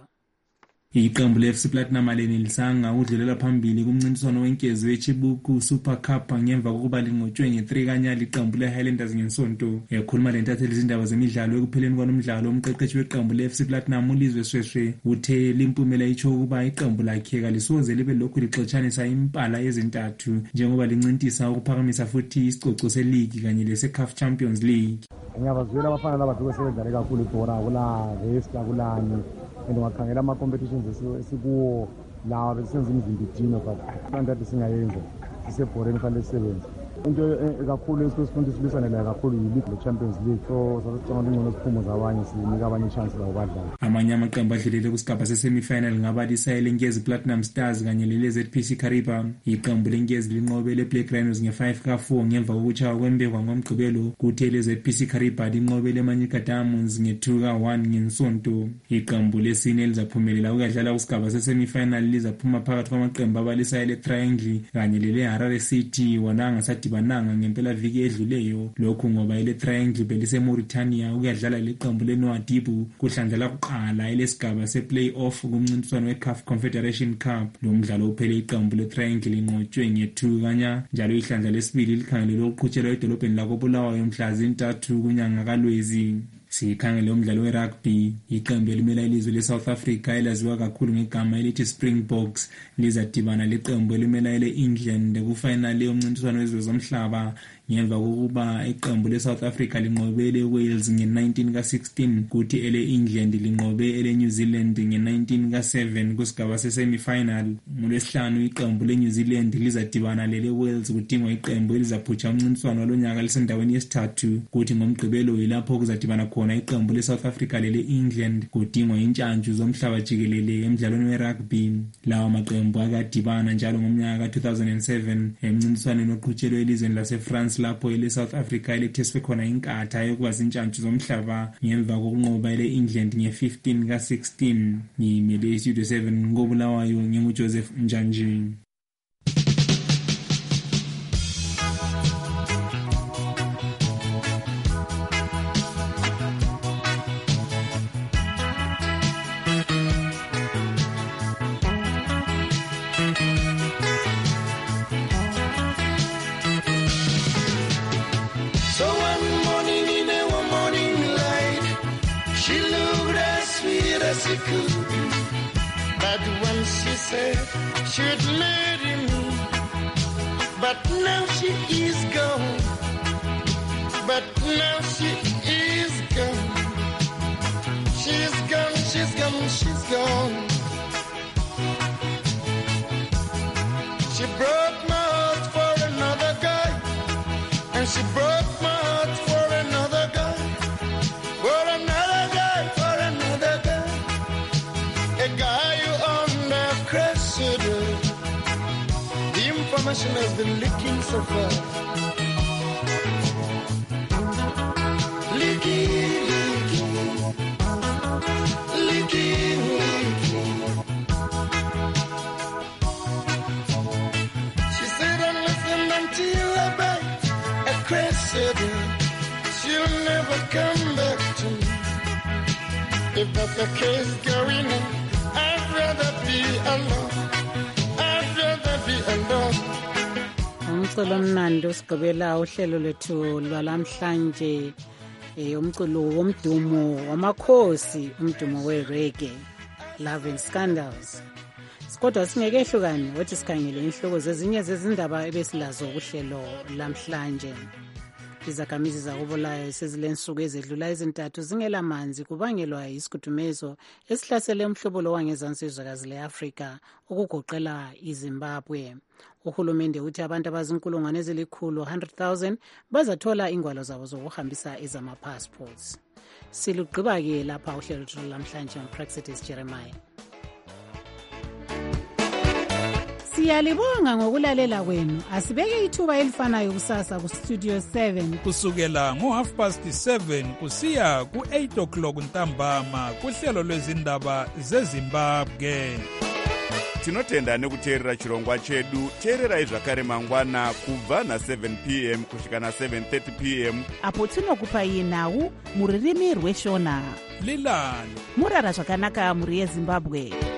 Iqembu le-FC Platinum alenelisa ukudlulela phambili kumncintiswano wenkezi weChibuku Super Cup ngemva kokuba linqotshwe nge-3 kanyali iqembu le-Highlanders ngensonto. Ekhuluma lentatheli izindaba zemidlalo ekupheleni kwalomdlalo, umqeqeshi weqembu le-FC Platinum uLizwe Shweshwe uthe limpumela itsho ukuba iqembu lakhe kalisoze libe lokhu lixotshanisa impala ezintathu njengoba lincintisa ukuphakamisa futhi isicoco seligi kanye lese-CAF Champions League. Ngiyabazwela abafana laba besebenzele kakhulu ibhora kula Vesta kulani ngakhangela ama-competitions esikuwo lawa besenza imizindidino but abantu singayenza sisebhoreni kufanele sisebenze. Into kakhulu esifunda silisane layo kakhulu yi-League le-Champions League, so sasicabanga ingcono siphumo zabanye sinika abanye i-chance labo badlala. Amanye amaqembu adlulele kusigaba se-semi-final ngabalisa elenkezi Platinum Stars kanye lele-ZPC Kariba. Iqembu lenkezi linqobe le-Black Rhinos nge-5-4 ngemva kokutshawa kwembekwa ngomgqibelo, kuthi ele-ZPC Kariba linqobe le-Manyika Diamonds nge-2-1 ngensonto. Iqembu lesine lizaphumelela ukudlala kusigaba se-semi-final lizaphuma phakathi kwamaqembu abalisa ele-Triangle kanye lele-Harare City wona ngasadibananga ngempela viki edluleyo. Lokhu ngoba ele-Triangle beliseMauritania ukudlala leqembu leNouadhibou kuhlandla kuqala elesigaba se-play-off kumncintiswano we-CAF Confederation Cup. Lo mdlalo uphele iqembu le-Triangle linqotshwe nge-2 kanya, njalo ihlandla lesibili likhangelelwe ukuqhutshelwa edolobheni lakoBulawayo mhla zi-3 kunyanga kaLwezi. Sikhangele umdlalo we-rugby, iqembu elimela ilizwe le-South Africa elaziwa kakhulu ngegama elithi Springboks lizadibana leqembu elimela ele-England kufinali yomncintiswano wezwe zomhlaba ngemva kokuba iqembu le-South Africa linqobe ele-Wales nge-19 ka-16 kuthi ele-England linqobe ele-New Zealand nge-19 ka-7 kusigaba se-semi-final. NgoLwesihlanu iqembu le-New Zealand lizadibana lele-Wales kudingwa iqembu elizaphutsha umncintiswano walonyaka lisendaweni yesithathu, kuthi ngomgqibelo yilapho kuzadibana khona iqembu le-South Africa lele-England kudingwa intshantshu zomhlaba jikelele emdlalweni we-rugby. Lawa maqembu akadibana njalo ngomnyaka ka-2007 emncintiswaneni oqhutshelwe elizweni lase-France lapho ele-South Africa eletheswe khona inkatha yokuba zintshantshu zomhlaba ngemva kokunqoba ele-England nge-15 ka-16. Ngimele iStudio 7 ngoBulawayo, nginguJoseph Njanji. But when she said she'd marry me, but now she is gone. But now she is gone. She's gone, she's gone, she's gone. She broke my heart for another guy, and she broke my heart for another guy, for another guy, for another guy. A guy who owned a Cressida. The information has been leaking so far. Leaking, leaking, leaking, leaking. She said, unless and until I buy a Cressida, she'll never come back to me. If that's the case going on, I'd rather be alone. I'd rather be alone. Umculo omnandi usigqibela uhlelo lwethu lwalamhlanje, umculo womdumo wamakhosi, umdumo we-reggae, Love and Scandals. Kodwa singekehlukani wathi sikhangele inhloko zezinye zezindaba ebesilazo kuhlelo lamhlanje. Izakhamizi zakoBulawayo sezilensuku ezedlula ezintathu zingelamanzi kubangelwa isigudumezi esihlasele umhlobo wangezansi yezwekazi le-Afrika ukugoqela iZimbabwe. Uhulumende uthi abantu abazinkulungwane ezilikhulu 100,000 bazathola ingwalo zabo zokuhambisa ezama-passports. Silugqiba-ke lapha uhlelo lwethu lamhlanje nguPraxitis Jeremiah. Siyalibonga ngokulalela kwenu. Asibeke ithuba elifanayo kusasa ku Studio 7 kusukela ngo7:30 kusiya ku8 o'clock ntambama kuhlelo lwezindaba zeZimbabwe. tinotenda nekuteerera chirongwa chedu. Teererai zvakare mangwana kubva na7 p.m. kusvika na7:30 p.m. apo tinokupai nhau muririmi rweshona. Lilani murara zvakanaka muri yeZimbabwe.